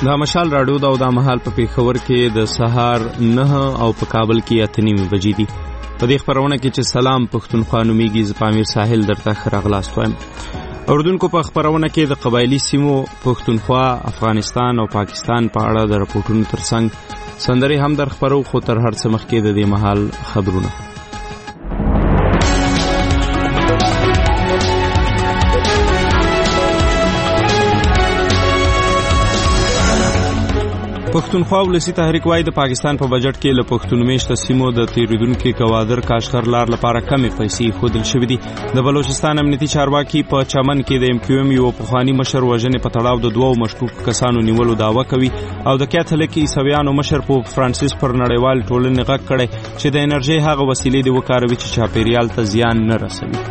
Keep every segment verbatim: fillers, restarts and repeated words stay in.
دا مشال راډیو دا او دا مهال په پیښور کې د سهار نه او په کابل کې اته نیمې بجې دي. په دې خبرونه کې چې سلام پښتونخوا نومیږي، زه پامیر ساحل درته ښه راغلاست وایم. اردوونکو په خبرونه کې د قبایلي سیمو پښتونخوا، افغانستان او پاکستان په اړه د راپورټونو ترڅنګ سندرې هم در خبرو، خو تر هر څه مخکې د دې مهال خبرونه. پښتونخوا ولسی تحریک وایي د پاکستان په بجټ کې له پښتون میشته سیمو د تیریدونکو کوادر کاشغر لار لپاره کمې پیسې ښودل شوې دي. د بلوچستان امنیتي چارواکي په چمن کې د ایم کیو ایم یو پخواني مشر وژنې په تړاو د دوو مشکوک کسانو نیولو دعوه کوي او د کاتولیک عیسویانو مشر پوپ فرانسیس پر نړیوال ټولنې غږ کړی چې د انرژي هغه وسیلې د وکاروي چې چاپیریال ته زیان نه رسوي.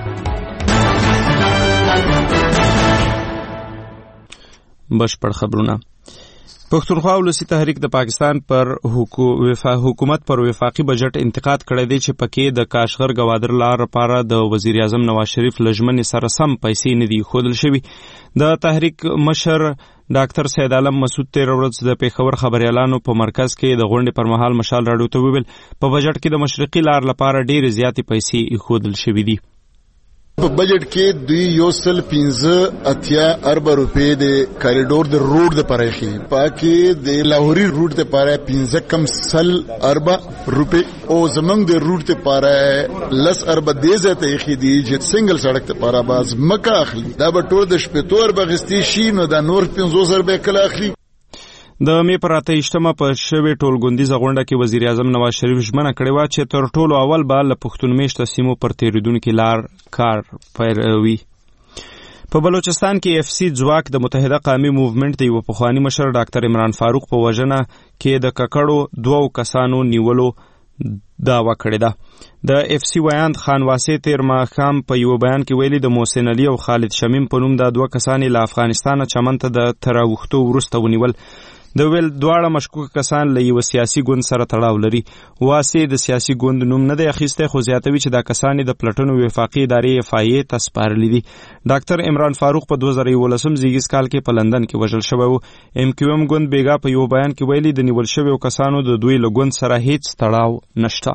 بشپړ خبرونه. پښتونخوا ولسی تحریک د پاکستان پر حکومت پر وفاقي بجټ انتقاد کړی دی چې پکې د کاشغر گوادر لار لپاره د وزیر اعظم نواز شریف لجمنې سره سم پیسې نه دي ښودل شوي. د تحریک مشر ډاکټر سید عالم مسعود تیر ورځ د پیښور خبريالانو په مرکز کې د غونډې پر مهال مشال راډیو ته وویل په بجټ کې د مشرقي لار لپاره ډېرې زیاتې پیسې ښودل شوي دي. په بجټ کې دوی یو سل پنځه اتیا ارب روپے د کاریډور د روډ د پاره خي پاکي د لاهوري روډ ته پاره پنځه کم سل ارب روپے او زمنګ د روډ ته پاره لس ارب دیزه ته خي دي چې سنگل سړک ته پاره باز مکه اخلي دا به ټول د شپتور بغستی شي نو د نور پنځوس روپے کله اخلي. د می پر اته اشتمه په شوی ټولګوندیزه غونډه کې وزیر اعظم نواز شریف ژمنه کړې وه چې تر ټولو اول به له پښتون میشته سیمو پر تیریدونکو لار کار پیلوي. په بلوچستان کې اف سی ځواک د متحده قومي موومنټ د یو پخواني مشر ډاکټر عمران فاروق په وژنه کې د ککړو دوو کسانو نیولو دعوه کړې ده. د اف سی ویاند خان واسع تیر ماښام په یو بیان کې ویلي د محسن علي او خالد شمیم په نوم د دوه کسانې له افغانستانه چمن ته د تراوښتو وروسته ونیول. د ویل دواړه مشکوک کسان له یو سیاسي ګوند سره تړاو لري. واسع د سیاسي ګوند نوم نه دی اخیستی، خو زیاتوي چې دا کسان د پلټنو وفاقي ادارې اف آی ای ته سپارلي دي. ډاکټر عمران فاروق په دوه زره یولسم زیږیز کال کې په لندن کې وژل شوی و. ایم کیو ایم ګوند بیګا په یو بیان کې ویلي د نیول شویو کسانو د دوی له ګوند سره هیڅ تړاو نشته.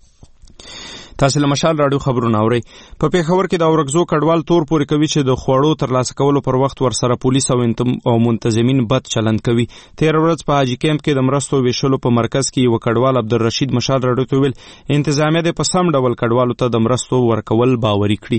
تاسو له مشال راډیو خبرونه اورئ. په پیښور کې د اورګزو کډوال تور پورې کوي چې د خوړو ترلاسه کولو پر وخت ورسره پولیس او منتظمین بد چلند کوي. تیر ورځ په حاجی کیمپ کې د مرستو ویشلو په مرکز کې یو کډوال عبدالرشید مشال راډیو ته ویل انتظامیه د په سم ډول کډوالو ته د مرستو ورکول باوري کړي.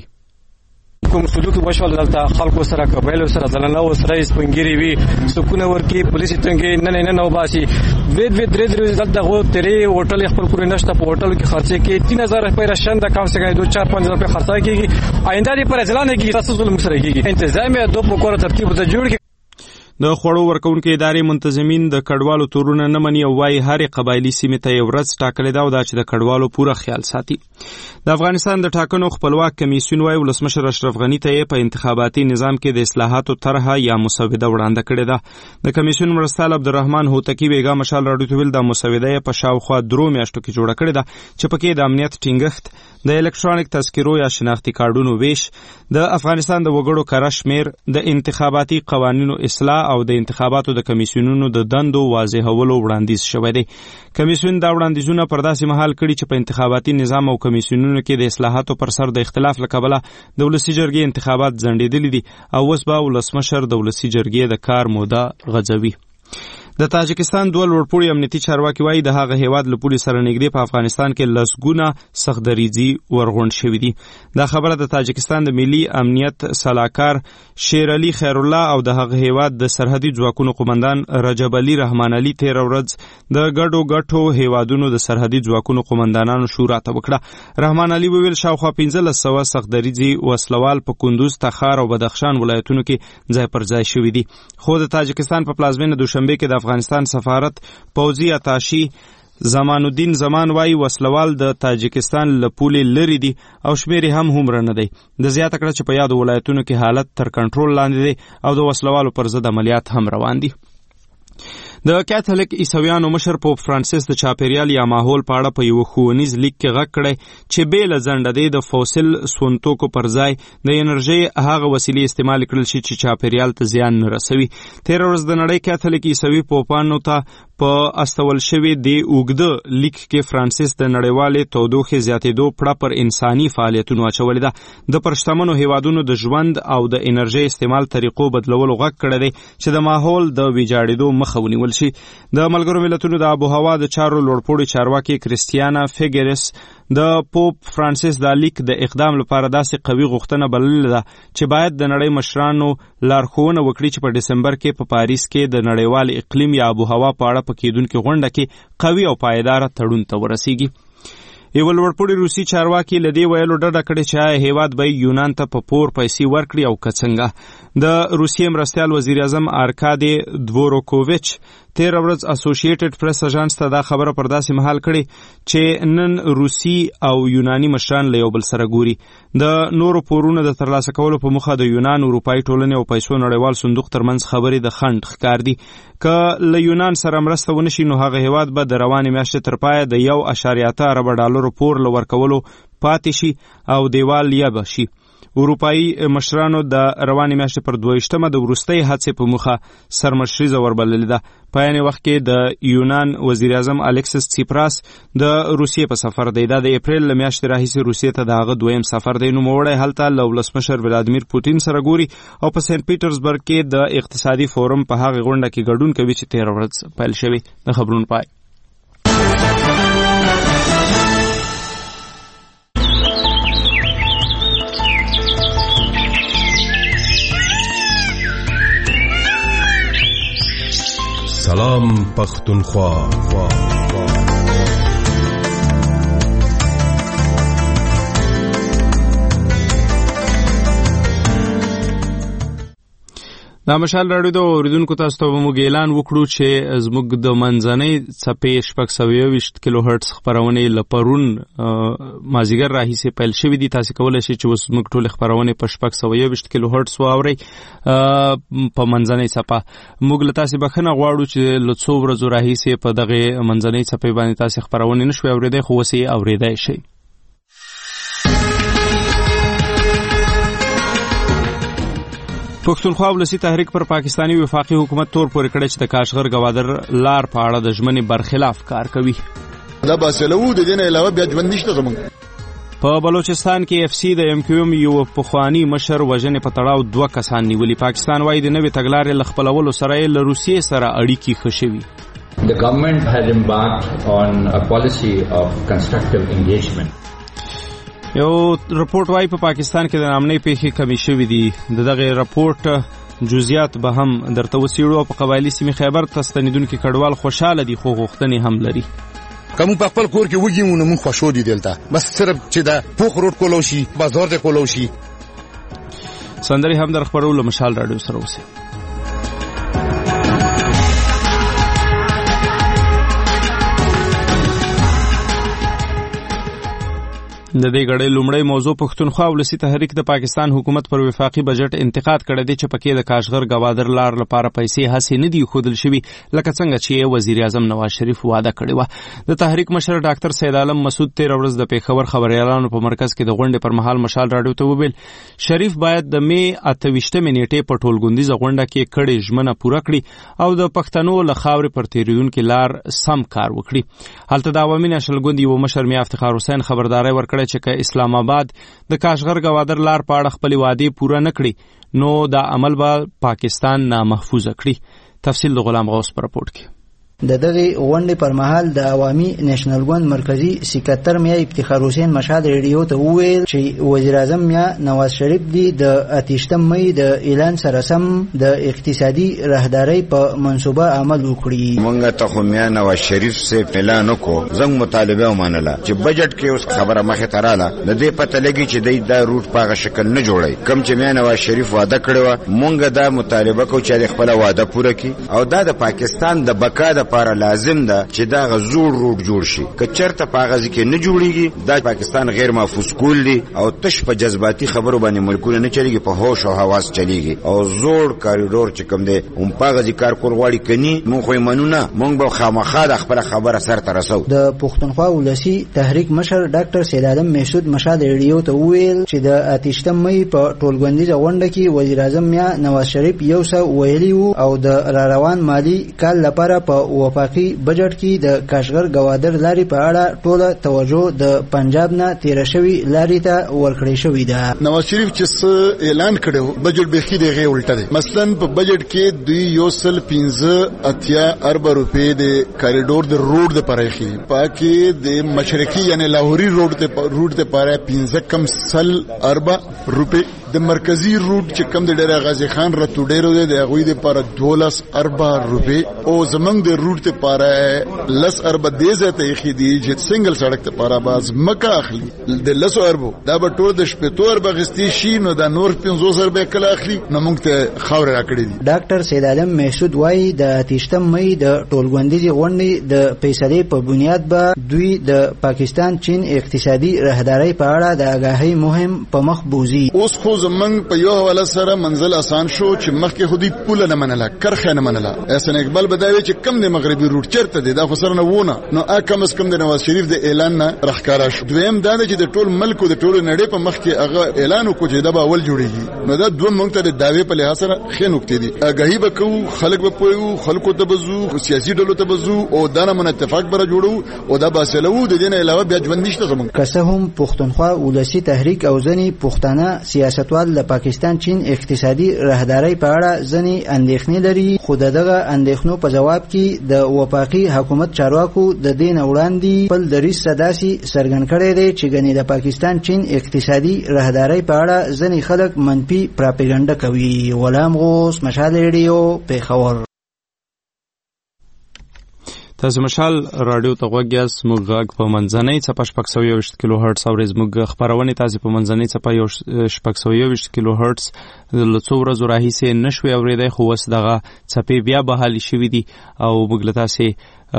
کوم سلوک وشول دلته خلکو سره قبایلو سره ځلنه او سره سپنګيري وي سکونه ورکی پولیس څنګه نه نه نه وباسي وید وید درې درې دلته غو تیرې هوټل خپل کور نشته په هوټل کې خرچه کې تین هزار روپے راشن د کم څه کې دو چار پنځه روپے خرچه کیږي آینده دې پر ځلانه کې تاسو ظلم سره کیږي انتظامیه دوه په کور ترتیب ته جوړ کې. د خوړو ورکونکو ادارې منتظمین د کډوالو تورونه نه مني او وايي هرې قبایلي سیمې ته یو ورځ ټاکلې ده او دا چې د کډوالو پوره خیال ساتي. د افغانستان د ټاکنو خپلواک کمیسیون وايي ولسمشر اشرف غني ته په انتخاباتي نظام کې د اصلاحاتو طرحه یا مسوده وړاندې کړې ده. د کمیسیون مرستیال عبدالرحمن هوتکی بیګا مشال راډیو ته ویل د مسوده په شاوخوا درو میاشتو کې جوړه کړې ده چې پکې د امنیت ټینګښت، د الکترونیک تذکرو یا شناختی کارډونو ویش، د افغانستان د وګړو کره شمیر، د انتخاباتي قوانینو اصلاح او د انتخاباتو د کمیسیونونو د دندو واضحولو وړاندیز شوی دی. کمیسیون دا وړاندیزونه پر داسې مهال کړي چې په انتخاباتي نظام او کمیسیونونو کې د اصلاحاتو پر سر د اختلاف له کبله د ولسي جرګې انتخابات ځنډېدلي دي او اوس به ولسمشر د ولسي جرګې د کار موده غځوي. د تاجکستان دوه لوړپوړي امنیتي چارواکي وایي د هغه هیواد له پولې سره نږدې په افغانستان کې لسګونه سختدریځي ورغونډ شوي دي. دا خبره د تاجکستان د ملي امنیت سلاکار شیر علي خیر الله او د هغه هیواد د سرحدي ځواکونو قومندان رجب علي رحمان علي تیر ورځ د ګډو ګټو هیوادونو د سرحدي ځواکونو قومندانانو شورا ته وکړه. رحمان علي وویل شاوخوا پنځلس سوه سختدریځي وسلوال په کندوز، تخار او بدخشان ولایتونو کې ځای پر ځای شوي دي. خو د تاجکستان په پلازمینه دوشنبه کې د افغانستان سفارت پوځي اتاشي زمان الدین زمان وايي وسلوال د تاجکستان له پولې لري دي او شمیر هم هومره نه دی. د زیاته کړه چې په یادو ولایتونو کې حالت تر کنټرول لاندې دی او د وسلوالو پر ضد عملیات هم روان دي. د کاتولیک عیسویانو مشر پوپ فرانسیس د چاپیریال یا ماحول په اړه په یو ښوونیز لیک کې غږ کړی چې بې له ځنډه دی د فوسیل سونتوکو پر ځای د انرژۍ هغه وسیلې استعمال کړل شي چې چاپیریال ته زیان نه رسوي. تېره ورځ د نړۍ کاتولیک عیسوي پوپانو ته په استول شوي د اوږده لیک کې فرانسیس د نړیوالې تودوخې زیاتېدو پړه پر انساني فعالیتونو اچولې ده. د پر شتمنو هیوادونو د ژوند او د انرژۍ استعمال طریقو بدلولو غږ کړی دی چې د ماحول د ویجاړېدو مخه ونیول شي. د ملګرو ملتونو د آب و هوا د چارو لوړپوړي چارواکي کریستیانا فیګرس د پوپ فرانسیس د لیک د اقدام لپاره داسې قوي غوښتنه بللې ده چې باید د نړۍ مشرانو لارښوونه وکړي چې په ډسمبر کې په پاریس کې د نړیوال اقلیم یا آب و هوا په اړه په کېدونکې غونډه کې قوي او پایداره تړون ته ورسیږي. یو لوړپوړي روسي چارواکي له دې ویلو ډډه کړې چې آیا هیواد به یونان ته په پور پیسې ورکړي او که څنګه. د روسیې مرستیال وزیر اعظم آرکادي دوروکوویچ تېره ورځ اسوسییټډ پریس اژانس ته دا خبره پر داسې مهال کړې چې نن روسي او یوناني مشران له یو بل سره ګوري. د نورو پورونو د ترلاسه کولو په موخه د یونان اروپایي ټولنې او پیسو نړیوال صندوق ترمنځ خبرې د خنډ ښکار دي. که له یونان سره مرسته ونه شي نو هغه هیواد به د روانې میاشتې تر پایه د یو اشاریه اته اربه ډالرو پور له ورکولو پاتې شي او دیوال یا به شي. اروپایي مشرانو د روانې میاشتې پر دویشتمه د وروستۍ هڅې په موخه سرمشریزه وربللې ده. په یعنې وخت کې د یونان وزیر اعظم الیکسیس سیپراس د روسیې په سفر دی. دا د اپریل له میاشتې راهیسې روسیې ته د هغه دویم سفر دی. نوموړی هلته له ولسمشر ولادیمیر پوتین سره ګوري او په سنت پیټرزبرګ کې د اقتصادي فورم په هغه غونډه کې ګډون کوي چې تېره ورځ پیل شوې. د خبرونو پای. سلام پختونخوا. دا مشال راډیو د اوریدونکو تاسو ته موږ اعلان وکړو چې زموږ د منځنۍ څپې شپږ سوه یوویشت کیلو هرټز خپرونې له پرون مازدیګر راهیسې پیل شوي دي. تاسو کولی شئ چې اوس زموږ ټولې خپرونې په شپږ سوه یوویشت کیلو هرټز واورئ په منځنۍ څپه. موږ له تاسې بخښنه غواړو چې له څو ورځو راهیسې په دغې منځنۍ څپې باندې تاسې خپرونې نه شوې اورېدی، خو اوس یې اورېدی شئ. پښتونخوا ولسی تحریک پر پاکستانی وفاقي حکومت تور پورې کړی چې د کاشغر گوادر لار په اړه د ژمنې برخلاف کار کوي. دا باسلو د دې نه علاوه بیا ژوند نشته زمونږ. په بلوچستان کې اف سی د ایم کیو ایم یو پخوانی مشر وژنې په تړاو دوه کسان نیولي. پاکستان وايي د نوې تګلارې له خپلولو سره یې له روسیې سره اړیکې ښه شوي. The government has embarked on a policy of constructive engagement. یو رپورټ وايي په پاکستان کې د نامنۍ پیښې کمې شوې دي. د دغه رپورټ جزئیات به هم درته وڅېړو. په قبایلي سیمې خیبر ته ستنېدونکي کډوال خوشحاله دي خو غوښتنې هم لري. که موږ په خپل کور کې وږي وو نو موږ خوشو دي دلته، بس صرف چې دا پوخ روډ کولو شي، بازار ته کولو شي. سندرې هم در خپرو له مشال راډیو سره اوسئ. د دې غړې لومړی موضوع پښتونخوا ولسی تحریک د پاکستان حکومت پر وفاقي بجټ انتقاد کړی دی چې پکې د کاشغر گوادر لار لپاره پیسې هڅې نه دي ښودل شوي لکه څنګه چې وزیر اعظم نواز شریف وعده کړې وه. د تحریک مشر ډاکټر سید عالم مسعود تېره ورځ د پېښور خبریالانو په مرکز کې د غونډې پر مهال مشال راډیو ته وویل شریف باید د مې اته ویشتمې نیټې په ټولګوندیزه غونډه کې کړې ژمنه پوره کړي او د پښتنو له خاورې پر تېرېدونکي لار سم کار وکړي. هلته د عوامي نېشنل ګوند یو مشر میا افتخار حسین خبرداری ورکړی چې که اسلام آباد د کاشغر گوادر لار په اړه خپلې وعدې پوره نه کړي نو دا عمل به پاکستان نامحفوظه کړي. تفصیل د غلام غوث په رپورټ کې. د دغه غونډې پر مهال د عوامي نېشنل ګوند مرکزی سکرټر میا افتخار حسین مشهد ریډیو ته وویل چې وزیر اعظم میا نواز شریف دی د اتیشتم مې د اعلان سره سم د اقتصادي راهدارۍ په منصوبه عمل وکړي. مونږ ته خو میا نواز شریف سے اعلان وکړو، زنګ مطالبه ومنله چې بجټ کې اوس خبره مخه تراله د دې پته لګي چې د دا روټ په شکل نه جوړي. کم چې میا نواز شریف وعده کړو مونږ دا مطالبه کو چې خپل وعده پوره کړي او دا د پاکستان د بقا د لپاره لازم ده چې دا غزور روډ جوړ شي. که چرته پاغازي کې نه جوړیږي دا پاکستان غیر محفوظ کول دي او تش په جذباتي خبرو باندې ملکونه نه چلیږي، په هوش او حواس چلیږي. او زوړ کاریډور چې کوم دی هم پاغازي کار کول غواړي کني مونږ خو منونه مونږ به خامخا د خپل خبره سر ته رسو. د پښتونخوا ولسی تحریک مشر ډاکټر سید عالم محسود مشاد ریډیو ته وویل چې د اتیشتم مې په ټولګوندیزه غونډه کې وزیر اعظم میا نواز شریف یو څه ویلي وو او د را روان مالی کال لپاره په وفاقي بجټ کې د کاشغر گوادر لارې په اړه ټوله توجه د پنجاب نه تیر شوی لارې ته ورکړې شوې ده. نواز شریف چې اعلان کړو بجټ بخي دی غي الټه دی. مثلا په بجټ کې دوی یو سل پنځه اتیا ارب روپے د کاریډور د روډ د پرېخي پاکي د مشرقي یعنی لاهوري روډ ته روډ ته پاره پنځه کم سل ارب روپے د مرکزی روډ چې کم د ډېر غازی خان راتو ډېرو دی د غوي د پاره دولس ارب روپے او زمنګ د روډ ته پاره لس ارب دیزه ته خې دی چې سنگل سړک ته پاره باز مکه اخلي د لس اربو دا به ټول د شپږ ارب غستی شي نو د نور پنځوس ارب کله اخلي نو موږ ته خاور راکړي دي. ډاکټر سید عالم محسود وايي د اتیشتم مې د ټولګوندیزي غونډې د فیصلې په بنیاد به دوی د پاکستان چین اقتصادي راهداري په اړه د آگاهی مهم په مخ بوزي. اوس خو زمنګ په یو حواله سره منزل آسان شو چې مخکې خودي پوله نه منله کرخه نه منله. احسان اقبال بداوي چې کم د مغربي روټ چرته دی دا خو سره نه وونه نو ا کم اس کم د نواز شریف د اعلان نه راخکارا شو. دویم دا چې د ټول ملک او د ټول نړۍ په مخ کې هغه اعلان وکړي چې دا به اول جوړیږي نو دا دوه مونږ ته د داوی په لحاظ سره خې نکته دي. آگاهی وکړو خلک به پوهیو خلکو ته بزو سیاسي ډلو ته بزو او دا نه اتفاق بره جوړو او دا باسلو د دې نه علاوه بیا ژوند نشته زمونږ. که څه هم پښتونخوا ولسی تحریک او ځنی پښتانه سیاستوال د پاکستان چین اقتصادي راهداري په اړه ځنی اندېښنې لري خو دغه اندېښنو په جواب کې د وفاقي حکومت چارواکو د دین وړاندې خپل دریځ صداسي څرګند کړی دی چې ګنې د پاکستان چین اقتصادي راهداري په اړه ځنی خلک منفي پراپګاندا کوي. غلام غوث مشال ریډیو پیښور. تاسو مشال رادیو ته غوږ یاست. موږ غږ په منځنۍ څپه شپږ سوه یوویشت کیلو هرټز اورئ. زموږ خپرونې تاسې په منځنۍ څپه شپږ سوه یوویشت کیلو هرټز له څو ورځو راهیسې نه شوې اورېدی خو اوس دغه څپې بیا بحالې شوي دي او موږ له تاسې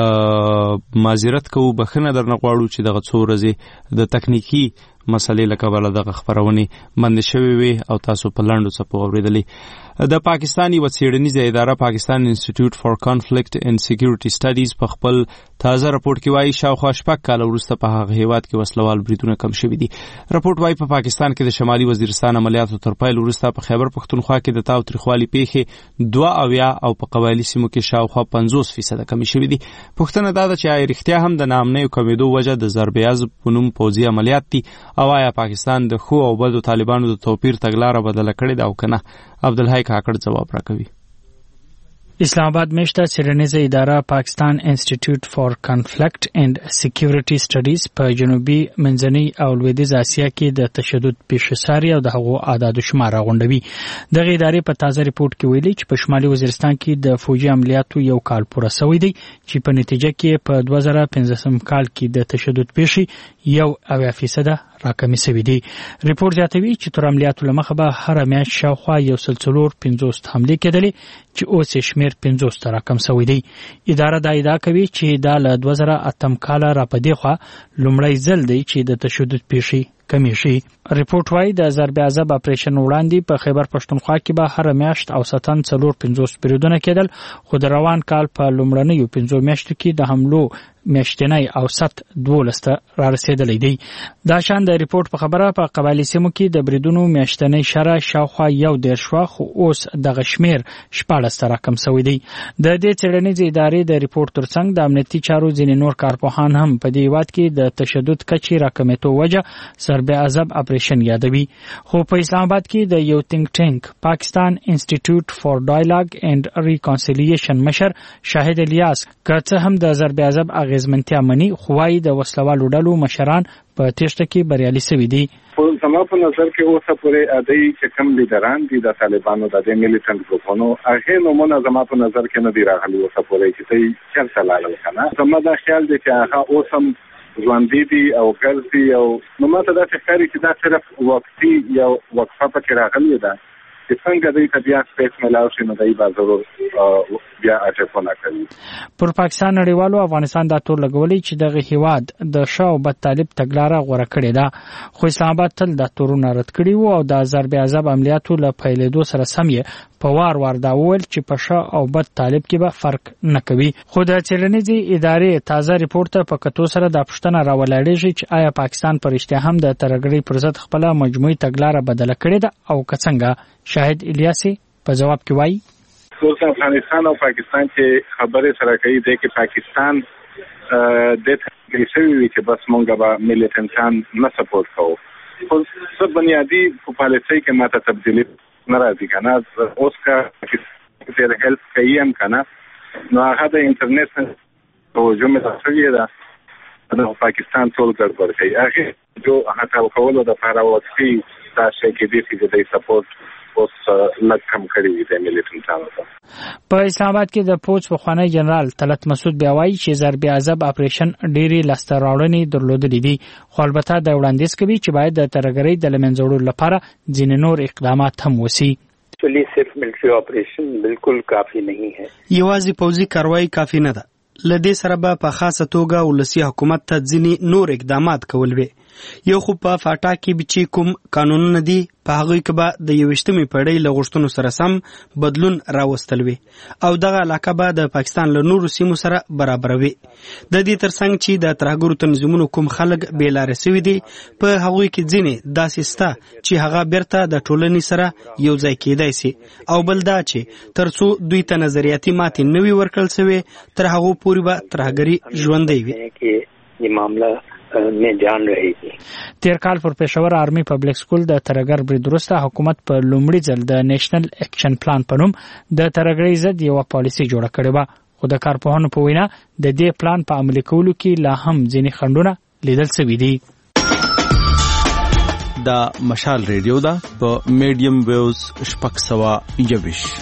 معذرت کوو بخښنه درنه غواړو چې دغه څو ورځې د تکنیکي مسلې له کبله دغه خپرونې بندې شوې وې او تاسو په لنډو څپو اورېدلې. د پاکستان یوه څېړنیزه اداره پاکستان انسټیټیوټ فار کانفلیکټ اینډ سیکیورټي سټډیز په خپل تازه رپورټ کې وایي شاوخوا شپږ کاله وروسته په هغه هیواد کې وسلوال بریدونه کم شوي دي. رپورټ وایي په پا پاکستان کې د شمالي وزیرستان عملیاتو تر پیل وروسته په خیبر پښتونخوا کې د تاوتریخوالي پیښې دوه اویا او په قبایلي سیمو کې شاوخوا پنځوس فیصده کمې شوي دي. پوښتنه دا ده چې آیا رښتیا هم د ناامنیو کمېدو وجه د ضرب عضب په نوم پوځي عملیات دي او آیا پاکستان د ښو او بدو طالبانو د توپیر تګلاره بدله کړې ده او که نه؟ عبدالحی کاکړ ځواب راکوي. اسلام آباد میشته څېړنیزه اداره پاکستان انسټیټیوټ فار کانفلیکټ اینډ سیکیورټي سټډیز په جنوبي منځنۍ او لویدیځ اسیا کې د تشدد پیښساري او د هغو اعدادو شمار راغونډوي. دغه ادارې په تازه ریپورټ کې ویلي چې په شمالي وزیرستان کې د فوجي عملیاتو یو کال پوره شوی دی چې په نتیجه کې په دوه زره پنځلسم کال کې د تشدد پیښې یو اویا فیصده راکمې شوې دي. ریپورټ زیاتوي چې تر عملیاتو له مخه به هره میاشت شاوخوا یو سل څلور پنځوس حملې کېدلې چې اوس یې شمېر پنځوس ته راکم شوی دی. اداره دا ادعا کوي چې دا له دوه زره اتم کاله را په دې خوا لومړی ځل دی چې د تشدد پیښې کمی شي. ریپورټ وايي د ضرب عضب اپریشن وړاندې په خیبر پښتونخوا کې به هر میاشت اوسطاً څلور پنځوس بریدونه کېدل خو د روان کال په لومړنیو پنځو میاشتو کې د حملو میاشتنی اوسط دولس ته را رسېدلی دی. دا شان د ریپورټ په خبره په قبایلي سیمو کې د بریدونو میاشتنی شرح شاوخوا یو دېرش وه خو اوس دغه شمېر شپاړس ته راکم شوی دی. د دې څېړنیزې ادارې د ریپورټ ترڅنګ د امنیتي چارو ځینې نور کارپوهان هم په دې هېواد کې د تشدد کچې راکمېدو وجه ضرب عضب اپریشن یادوي. خو په اسلام آباد کې د یو تینک ټینک پاکستان انسټیټیوټ فار ډایلاګ اینډ ریکانسیلیشن مشر شاهد الیاس که څه هم د ضرب عضب اغېزمنتیا مني خو وايي د وسلوالو ډلو مشران په تېښته کې بریالي شوي دي. زما په نظر کې اوسه پورې ادي چې کوم لیډران دي د طالبانو د دې ملیټنټ ګروپونو هغه نومونه زما په نظر کې نه دي راغلي اوسه پورې چې دوی چېرته لاړل کنه. زما دا خیال دی چې هغه اوس هم ژوندي دي او ګرځي او نو ماته داسې ښکاري چې دا صرف وقتي یو وقفه پکې راغلې ده چې څنګه دوی ته بیا سپیس ملاو شي نو دوی به ضرور بیا اټکونه کوي. پر پاکستان نړیوالو افغانستان دا تور لګولي چې دغه هیواد د شاه او بد طالب تګلاره غوړه کړې ده، خو اسلام آباد تل دا تورونه رد کړي وو او د ضرب عذاب عملیاتو له پیلېدو سره سم یې په وار وار دا وویل چې په شاه او بد طالب کې به فرق نه کوي. خو د څېړنیزې ادارې تازه ریپورت ته په کتو سره دا پوښتنه راولاړېږي چې آیا پاکستان په رښتیا هم د ترهګرۍ پر ضد خپله مجموعي تګلاره بدله کړې ده او که څنګه؟ شاهد الیاسي په جواب کې وایي اوس افغانستان او پاکستان چې خبرې سره کوي دی کې پاکستان د ترهګرۍ شوي وي چې بس مونږ به ملت انسان نه سپورټ کوو، خو څه بنیادي په پالیسۍ کې ماته تبدیلي نه راځي که نه. اوس که ډېر هیلپ کوي هم که نه نو هغه د انټرنیټ توجه مې شوې ده د پاکستان ټول ګډوډ کوي. هغې جو هڅه کولو دپاره واقعي دا شی کېدای شي چې دوی سپورټ اوس لږ کم کړی وي د ملت انسانو ته. په اسلام آباد کې د پوځ پخوانی جنرال طلعت مسعود بیا وایي چې ضرب عذاب اپریشن ډېرې لاسته راوړنې درلودلې دي، خو البته دا وړاندیز کوي چې باید د ترهګرۍ د له منځه وړلو لپاره ځینې نور اقدامات هم وسي. چلی صرف ملټری اپریشن بالکل کافی نه ہے، یوازې پوځي کاروایی کافی نه ده. لدې سره به په خاصه توګه ولسی حکومت ته ځینې نور اقدامات کول وي. یو خو په فاټا کې چې کوم قانونونه دي په هغوی کې به د یوویشتمې پېړۍ له غوښتنو سره سم بدلون راوستل وي او دغه علاقه به د پاکستان له نورو سیمو سره برابروي. د دې ترڅنګ چې د ترهګرو تنظیمونو کوم خلک بې لارې سوي دي په هغوی کې ځینې داسې سته چې هغه بیرته د ټولنې سره یو ځای کېدای سي، او بل دا چې تر څو دوی ته نظریاتي ماتې نه وي ورکړل سوې تر هغو پورې به ترهګري ژوندی وي. یہ معاملہ میں جان رہی تھی. تیر کال پر پېښور آرمي پبلک سکول د ترهګر برید وروسته حکومت په لومړي ځل د نیشنل اکشن پلان په نوم د ترهګرۍ ضد یوه پالیسي جوړه کړې وه، خو د کارپوهانو په وینا د دې پلان په عملي کولو کې لا هم ځینې خنډونه لیدل سوي دي. دا مشال ریډیو ده په میډیم ویوز شپږ سوه یوویشت.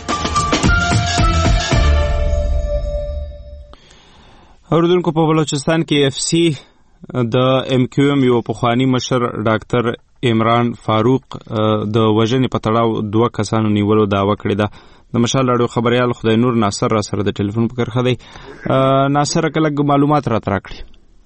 اوریدونکو په بلوچستان کې اف سی د ام کیو ام یو پخوانی مشر ډاکټر عمران فاروق د وژنې په تړاو دوه کسانو نیولو دعوه کړې ده. د مشال راډیو خبریال خدای نور ناصر را سره د ټلیفون په کرښه دی. ناصر که لږ معلومات راته راکړي.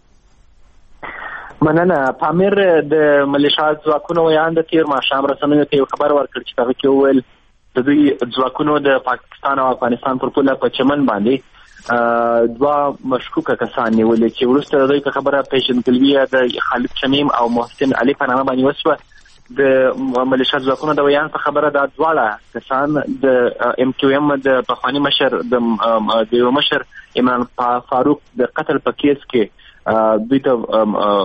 مننه. پامیر د ملیشیا ځواکونو ویان د تیر ماښام رسنیو ته یو خبر ورکړ چې هغه کې وویل د دوی ځواکونو د پاکستان او افغانستان پر پوله په چمن باندې دوا مشکوکه کسان نیولې چې وروسته د دوی خبره پیژندګلوي د خالد شمیم او محسن علي په نامه باندې وشوه. د ملیشیا ځواکونو د ویان په خبره دا دواړه کسان د ام کیو ام د پخوانی مشر د یو مشر عمران فاروق د قتل په کیس کې دوی ته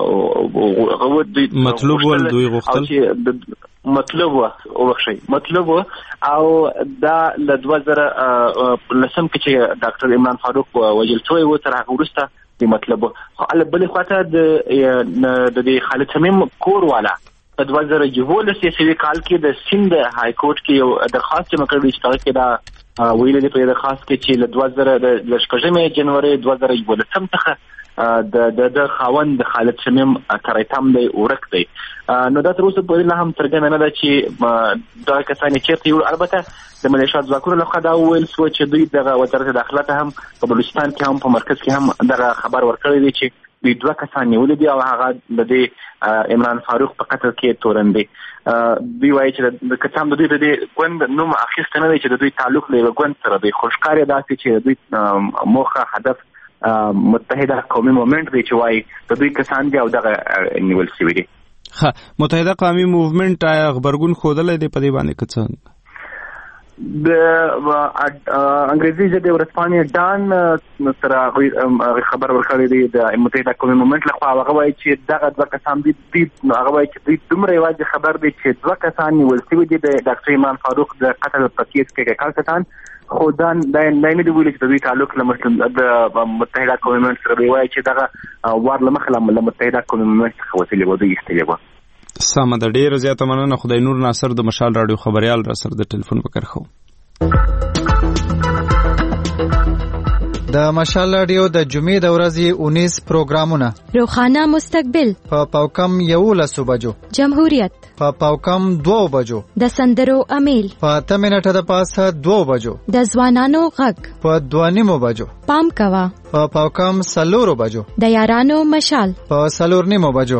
مطلوب ول دوی غوښتل مطلب و وښي مطلب و او دا ل دوه زره لسم کې چې ډاکټر عمران فاروق وجل شوی و تر هغه وروسته د مطلب خو ال بل خواته د د خالد شمیم کور والا په دوه زره یولس سیاسي کال کې د سند های کورټ کې یو درخواست مکړی چې کې دا ویل دي په درخواست کې چې ل دوه زره د شپږمې جنوري دوه زره یولسم څخه د د خاوند خالد شمیم ترایتم دی ورک دی. نو دا تر اوسه پورې نه هم څرګنده نه ده چې دا کسان چیرته یو. البته د ملیشیا ځواکونو لخوا دا وویل شو چې دوی دغه وزارت داخله ته هم په بلوچستان کې هم په مرکز کې هم دغه خبر ورکړی دی چې دوی دوه کسان نیولي دي او هغه د دې عمران فاروق په قتل کې تورن دی. دوی وایي چې د کسان د دوی د دې ګوند نوم اخیسته نه دی چې د دوی تعلق له ګوند سره دی، خو ښکاري داسې چې دوی موخه هدف متحده قومي موومنت دی چې وایي د دوی کسان دي او دغه نیول شوي دي. ها متحده قومي موومنت آیا خبرګون ښودلی دی په دې باندې که څنګه؟ د انګریزي ژبې ورځپاڼې ډان سره خبر ورکړی دی د متحده قومي موومنت لخوا. هغه وایي چې دغه دوه کسان دي هغه وایي چې دوی دومره یوازې خبر دی چې دوه کسان نیول شوي دي د ډاکټر عمران فاروق د قتل په کیس کې کال کسان، خو دا نه دی ویلي چې دوی تعلق له د متحده قومي موومنت سره دی. وایي چې دغه وار له مخې له متحده قومي موومنت څخه وتلي وه، دوی ایستلي وه. سمه ده، ډېره زیاته مننه. خدای نور ناصر د مشال راډیو خبریال را سره د ټلیفون په کرښه. د مشال رادیو د جمعې د ورځې اونیس پروګرامونه: روخانه مستقبل په پاوکم یولسو بجو، جمهوریت په پاوکم دوو بجو، د سندرو امیل په اته منټه د پاسه دوو بجو، د ځوانانو غږ په دوه نیمو بجو، پام کوه په پاوکم څلورو بجو، د یارانو مشال په څلور نیمو بجو.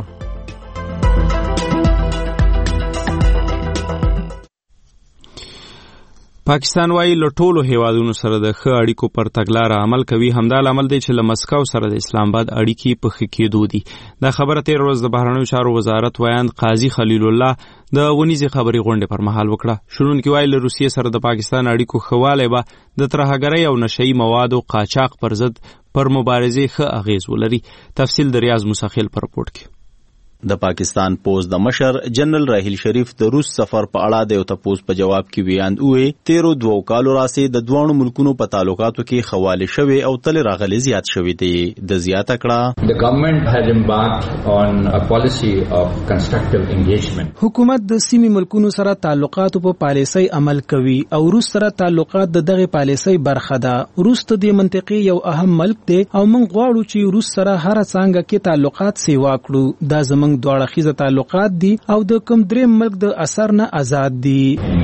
پاکستان وايي له ټولو هیوادونو سره د ښه اړیکو پر تګلاره عمل کوي. همدا لامل دی چې له مسکو سره د اسلام آباد اړیکې په ښه کېدو دي. دا خبره تیر ورځ د بهرنیو چارو وزارت ویاند قاضي خلیل الله د ونیزې خبرې غونډې پر مهال وکړه. شنونکي وايي له روسیې سره د پاکستان اړیکو ښه والی به د ترهګرۍ او نشهیي موادو قاچاق پر ضد پر مبارزې ښه اغیز ولري. تفصیل د ریاض مساخیل په رپورټ کې. د پاکستان پوز د مشر جنرال راحیل شریف د روس سفر په اړه د یو تپوس په جواب کې ویاند وې تیرو دوو کالو راځي د دوه ملکونو په تعلقاتو کې خواله شوي او تل راغلي زیات شوي دي. د زیاته کړه The government has embarked on a policy of constructive engagement. حکومت د سیمې ملکونو سره تعلقاتو په پالیسۍ عمل کوي او روس سره تعلقات د دغه پالیسۍ برخه ده. روس ته د منطقې یو اهم ملک دی او موږ غواړو چې روس سره هر څنګه کې تعلقات سیوا کړو. دا زموږ دواړه خیزه تعلقات دي او د کوم دریم ملک د اثر نه آزاد دي.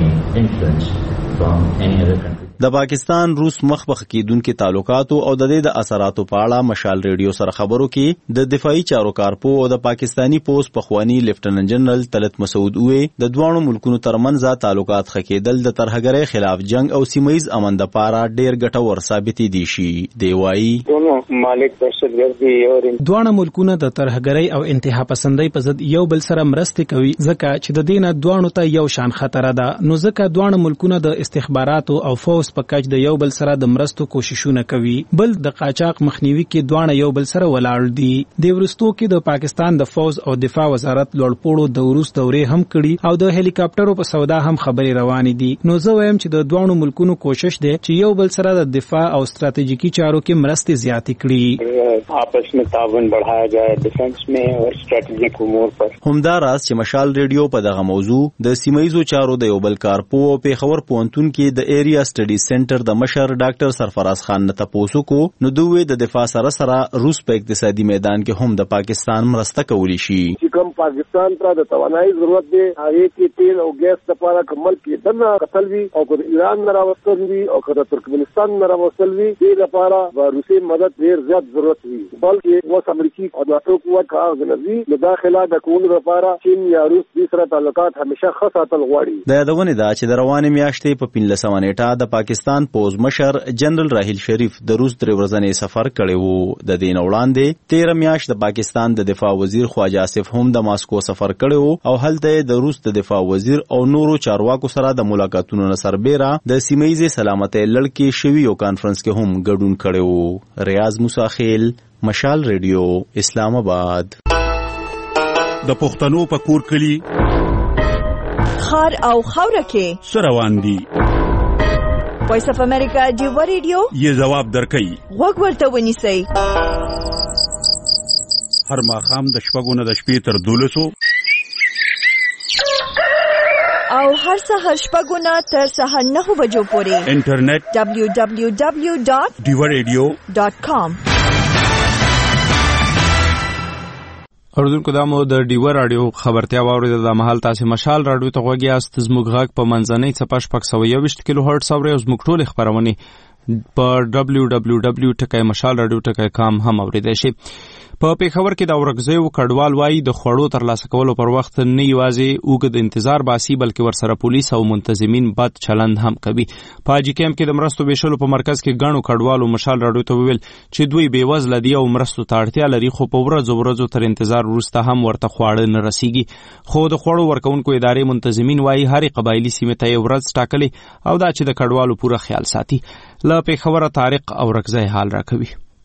د پاکستان روس مخبخ کېدونکو تعلقاتو او د دې د اثراتو په اړه مشال ریډیو سره خبرو کې د دفاعي چارو کارپو او د پاکستانی پوس پخوانی لیفټننټ جنرال طلعت مسعود وې د دوه ملکونو ترمنځ تعلقات خکېدل د ترهګرۍ خلاف جنگ او سیمایي امن لپاره ډېر ګټور ثابت دي شي. دی وايي مالک دهشتګردي او دوه ملکونه د ترهګرۍ او انتها پسندۍ په ضد یو بل سره مرسته کوي ځکه چې د دینه دوه ته یو شان خطر ده. نو ځکه دوه ملکونه د استخباراتو او فوز په کچ د یو بل سره د مرستو کوششونه کوي. بل د قاچاق مخنیوي کې دوه یو بل سره ولاړ دي. د ورستو کې د پاکستان د فوز او دفاع وزارت لوړپوړو د وروس دورې هم کړي او د هلیکاپټرو په سودا هم خبري روانې دي. نو زه وایم چې د دوه ملکونو کوشش دی چې یو بل سره د دفاع او ستراتیژیکي چارو کې مرستې زیاتې کړي، آپس میں تعاون بڑھایا جائے ڈیفنس میں اور اسٹریٹجک امور پر. همدا راز چې مشال ریډیو په دغه موضوع د سیمایي چارو د یو بل کارپو او پیښور پوهنتون کې د ایریا سټډي سنټر د مشر ډاکټر سرفراز خان نه تاسو کو نو دوی د دفاع سره سره روس په اقتصادي میدان کې هم د پاکستان مرسته کولی شي. چې کوم پاکستان ته د توانایي ضرورت دی هغه کې تیل او ګیس لپاره کمل کې دنه قتل وی او د ایران نه راوستل وی او د ترکمنستان نه راوستل وی د لپاره د روسي مدد ډیر زیات ضرورت وی. بلکې اوس امریکای او ناتو قوت کار غنوي د داخله د کول لپاره چین یا روس د سره تعلقات همیشه خاصه غواړي. د یادونه دا چې د روانې میاشتې په پنځلسمه نیټه د پاکستان پوز مشر جنرال راحیل شریف د روس درې ورځې سفر کړی وو. د دې نه وړاندې تیره میاشت د پاکستان د دفاع وزیر خواجه آصف هم د ماسکو سفر کړی وو او هلته د روس د دفاع وزیر او نورو چارواکو سره د ملاقاتونو نه سربېره د سیمایي سلامتۍ لړ شوي یو کانفرنس کې هم ګډون کړی وو. ریاض مساخیل، مشال ریډیو، اسلام آباد. د پښتنو په کور کلی خار او خوره کې سروان دي. وایس اف امریکا ډیو ریډیو یې جواب درکړي. وګ ورته ونیسئ. هر ماښام د شپږو نه د شپې تر دولسو او هر سهار شپږو نه تر سهار نهو بجو پورې انټرنیټ دبلیو دبلیو دبلیو ډاٹ ډیو ریډیو ډاٹ کام. اوردونکو دا مو د ډیو رادیو خبرتیا واورید. د مهال تاسو مشال رادیو ته غوږی است. زموږ غږ په منځنۍ څپه شپږ سوه یوویشت کیلو هرټز اوري او زموږ ټولې خپرونې په دبلیو دبلیو دبلیو ټکی مشال رادیو ټکی کام هم اوریدای شي. په پیښور کې د اورګزیو کډوال وایي د خوړو ترلاسه کولو پر وخت نه یوازې اوږد انتظار باسي بلکې ورسره پولیس او منتظمین بد چلند هم کوي. په حاجي کیمپ کې د مرستو ویشلو په مرکز کې ګڼو کډوالو مشال راډیو ته وویل چې دوی بېوزله دي او مرستو ته اړتیا لري خو په ورځو ورځو تر انتظار وروسته هم ورته خواړه نه رسیږي. خو د خوړو ورکوونکو ادارې منتظمین وایي هرې قبایلي سیمې ته یې ورځ ټاکلې او دا چې د کډوالو پوره خیال ساتي. له پیښوره طارق اورګزی حال راکوي.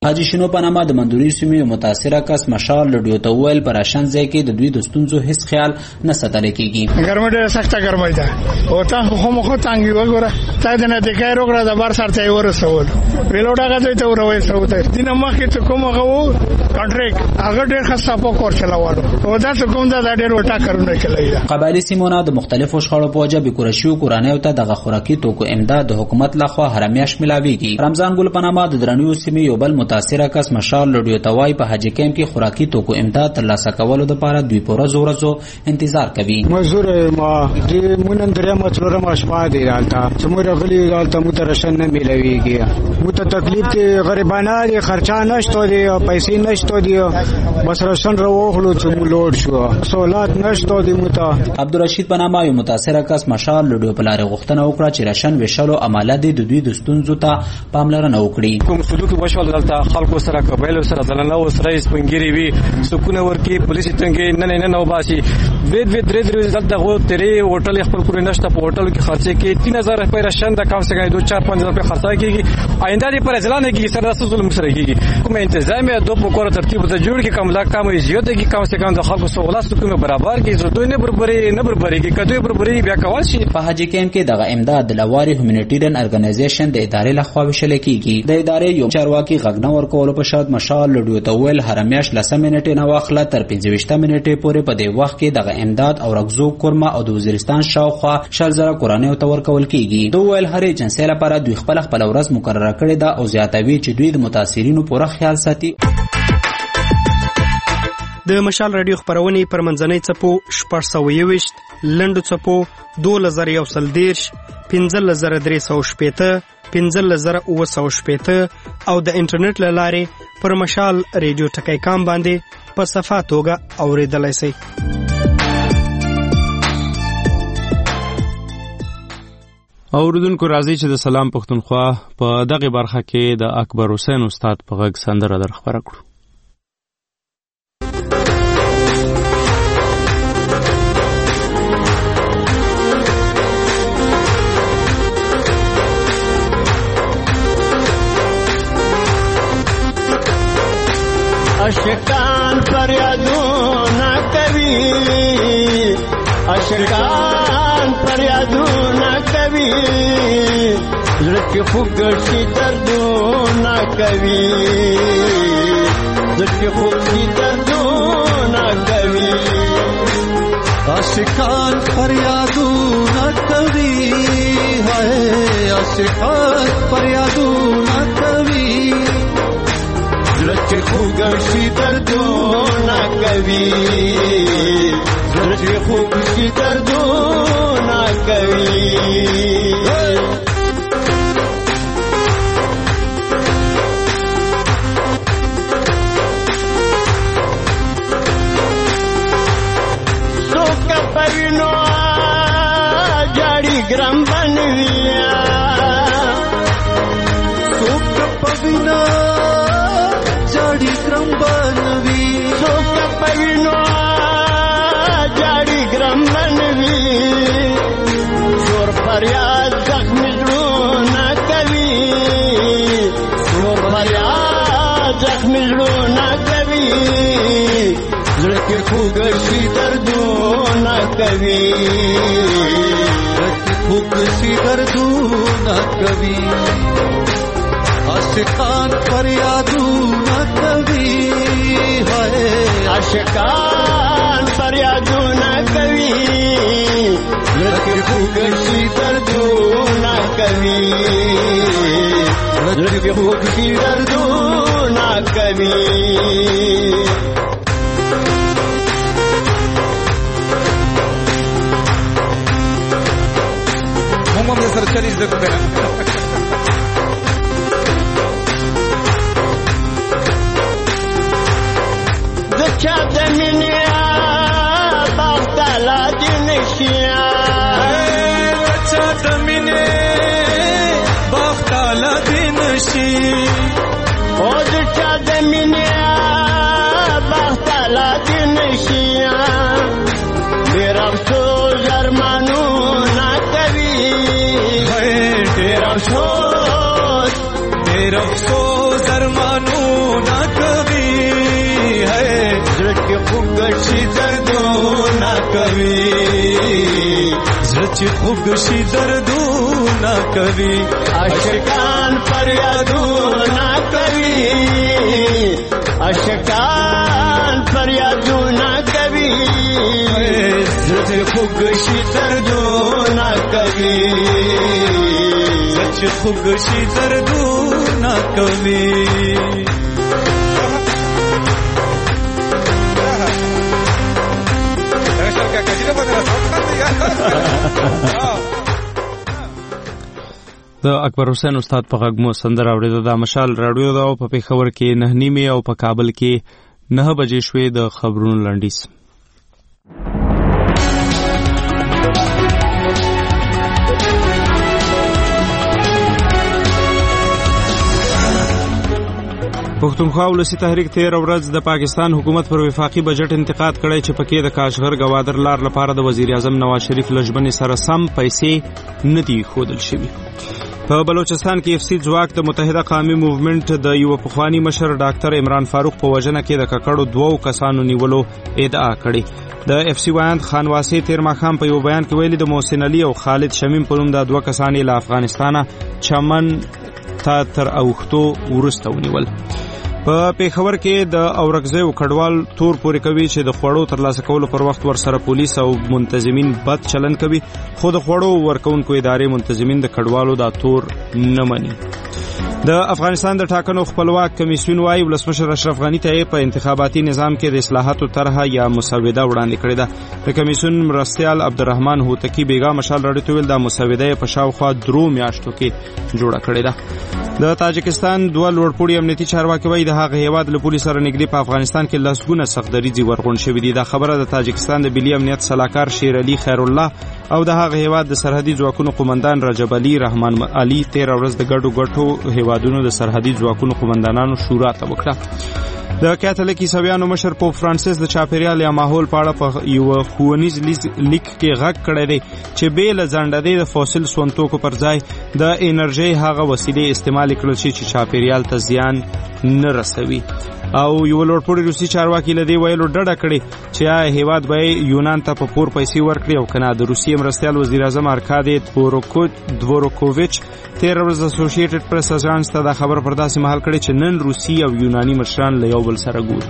حاجی شنو په نامه د مندوري سیمې متاثره کس مشال لډیو ته ویل پر شان ځای کې د دوی د ستونزو هیڅ خیال نه ساتل کیږي. ګرمه ډېره سخته ګرمه ده او تاسو خو مخ تانګي وګوره تا دې نه د کای روغ را د بار سره ورسول ویلوډا غځي ته وروي سوته دینه مخکې ته کومه غو کانټریکټ هغه ډېر خاصه په کور چلاوړو او دا څه کوم دا ډېر وټا کارونه کوي. قبایلی سیمونه د مختلفو شخړو په وجه به کورشیو کورانیو ته د خوراکي توکو امداد د حکومت لخوا هرمیاش ملاويږي. رمضان ګل پنامه د درنیو سیمې یو بل متاثره کس مشال لډیو توای په حج کیمپ کې خوراکي توکو امداد ترلاسه کولو لپاره دوی پوره زور زو انتظار کوي. مزور ما د مونږ درې مچلوره ماشما دی حالت څومره غلي حالت مو ترشن نه ملاويږي مو ته تکلیف ته غریبانه دي خرچا نشته دي پیسې نشته دي بس راشن راوخلو چې مو لوړ شو سہولت نشته دي مو ته. عبدالرشید پنامه یو متاثره کس مشال لډیو په لار غوښتنه وکړه چې راشن وشلو عمله دي د دوی د ستونزو ته پاملرنه وکړي. کوم سلوک وشول دلته خلکو سره قبایل سره دلنه وسره سپنګيري وي سکونه ورکی پولیس څنګه نه نه نه وباسي وید وید درې درې دلته غو تیرې هوټل خپل کور نشته په هوټل کې خرچه کې تین هزار روپے راشن د کم څه کې دو چار پنځه روپے خرڅه کیږي آینده دې پر ځلانه کې سره رسول ظلم سره کیږي کوم انتظامیه دو په کور ترتیب ته جوړ کې کم لا کم زیاته کې کم څه کم د خلکو سہولت کومه برابر کې زه دوی نه برابرې نه برابرې کې کډوي برابرې بیا کول شي. په حج کیمپ کې دغه امداد د لواري هیومانیټیرین ارګنایزیشن د ادارې لخوا وشل کیږي. د ادارې یو چارواکي غږ نه ورکول په شاد مشال لډیو ته ویل هرمیاش لسم منټه نه واخله تر پنځه ویشت منټه پورې په دې وخت کې دغه امداد او رغزو کورما او د وزیرستان شاوخوا شل زره کورانیو ته ورکول کیږي. دوی ویل هر جنسي لپاره دوی خپل خپل ورځ مقرره کړې ده او زیاتوي چې دوی د متاثرینو پوره خیال ساتي. د مشال رادیو خبرونه پر منځنۍ چپو شپږ سوه یوویشت لنډو چپو دوه زره یو سل دیرش پنځه زره درې سوه شپېته پنځه زره اوه سوه شپېته او د انټرنیټ له لارې پر مشال رادیو ټکی کام باندې په صفه توګه اوریدلای شئ. اوریدونکو راځي چې د سلام پښتونخوا په دغه برخه کې د اکبر حسین استاد په غږ سندره در خبره کړو. اشکان فریادونه کوي اشکان فریادونه کوي زړه کې خوږشي دردونه کوي زړه کې خوږشي دردونه کوي اشکان فریادونه کوي هاي اشکان فریادونه کوي زړه خوږشي دردونه کوي زړه خوږشي دردونه کوي. څوک پرینو جاړي ګرام بنویا څوک پرینو جاړي ګرام بنوي څوک پرینو جاړي ګرام بنوي شور فریاد زخم زړونه کوي شور فریاد زخم زړونه کوي زړه کې خوږشي دردونه کوي زړه کې خوږشي دردونه کوي عاشقان فریادونه کوي هاي عاشقان فریادونه کوي زړه کې خوږشي دردونه کوي زړه کې خوږشي دردونه کوي. هم هم سره چلیز دغه چا د مینې باغتاله دې نشیا چا د مینې باغتاله دې نشي او د چا د مینې باغتاله دې نشیا ډېر افسوس ارمانونه کوي ډېر افسوس ډېر افسوس ارمانونه خوږشي دردونه کوي زړه چې خوږشي دردونه کوي عاشقان فریادونه کوي عاشقان فریادونه کوي زړه چې خوږشي دردونه کوي زړه چې خوږشي دردونه کوي د اکبر حسین استاد په غږ مو سندره اورېده. د مشال راډیو دا په پېښور کې نه نیمې او په کابل کې نه بجې شوې. د خبرونو لنډیز. پښتونخوا ولسی تحریک تیر ورځ د پاکستان حکومت پر وفاقي بجټ انتقاد کړی چې پکې د کاشغر گوادر لار لپاره د وزیر اعظم نواز شریف لجبنې سره سم پیسې نه دي ښودل شوي. په بلوچستان کې اف سی ځواک د متحده قومي موومېنټ د یو پخوانی مشر ډاکټر عمران فاروق په وژنه کې د ککړو دوو کسانو نیولو ادعا کړې. د اف سی وایند خانواسي تیر ماښام په یو بیان کې ویلي د محسن علي او خالد شمیم په نوم د دوه کسانې له افغانستانه چمن ته تر اوښتو وروسته ونیول. په پېښور کې د اورکزیو کډوال تور پورې کوي چې د خوړو ترلاسه کولو پر وخت ورسره پولیس او منتظمین بد چلن کوي، خو د خوړو ورکوونکو ادارې منتظمین د کډوالو دا تور نه مني. د افغانستان د ټاکنو خپلواک کمیسیون وايي ولسمشر اشرف غني ته په انتخاباتي نظام کې د اصلاحاتو طرحه یا مسوده وړاندې کړې ده. د کمیسیون مرستیال عبدالرحمن هوتکی بیګا مشال راډیو ته ویل دا مسوده په شاوخوا درو میاشتو کې جوړه کړې ده. د تاجکستان دوه لوړپوړي امنیتي چارواکي وايي د هغه هیواد له پولیسو سره نږدې په افغانستان کې لسګونه سختدریځي ورغون شوي دي. دا خبره د تاجکستان د ملي امنیت سلاکار شیر علي خیر الله او د هغه هیواد د سرحدي ځواکونو قومندان رجب علي رحمان علي تیر ورځ د ګډو ګټو هیوادونو د سرحدي ځواکونو قومندانانو شورا ته وکړه. د کاتولیک عیسویانو مشر پوپ فرانسیس د چاپیریال یا ماحول په اړه په یو ښوونیز لیک کې غږ کړی دی چې بې له ځنډېدې د فوسیل سونتوکو پر ځای د انرژۍ هغه وسیلې استعمال کړل شي چې چاپیریال ته زیان نه رسوي. او یو لوړپوړي روسي چارواکي له دې ویلو ډډه کړې چې آیا هیواد به یونان ته په پور پیسې ورکړي او که نه. د روسیې مرستیال وزیر اعظم ارکادي دورکوویچ تیر ورځ اسوسییټډ پریس اژانس ته دا خبر پر داسې مهال کړی چې نن روسي او یوناني مشران له یو بل سره ګوري.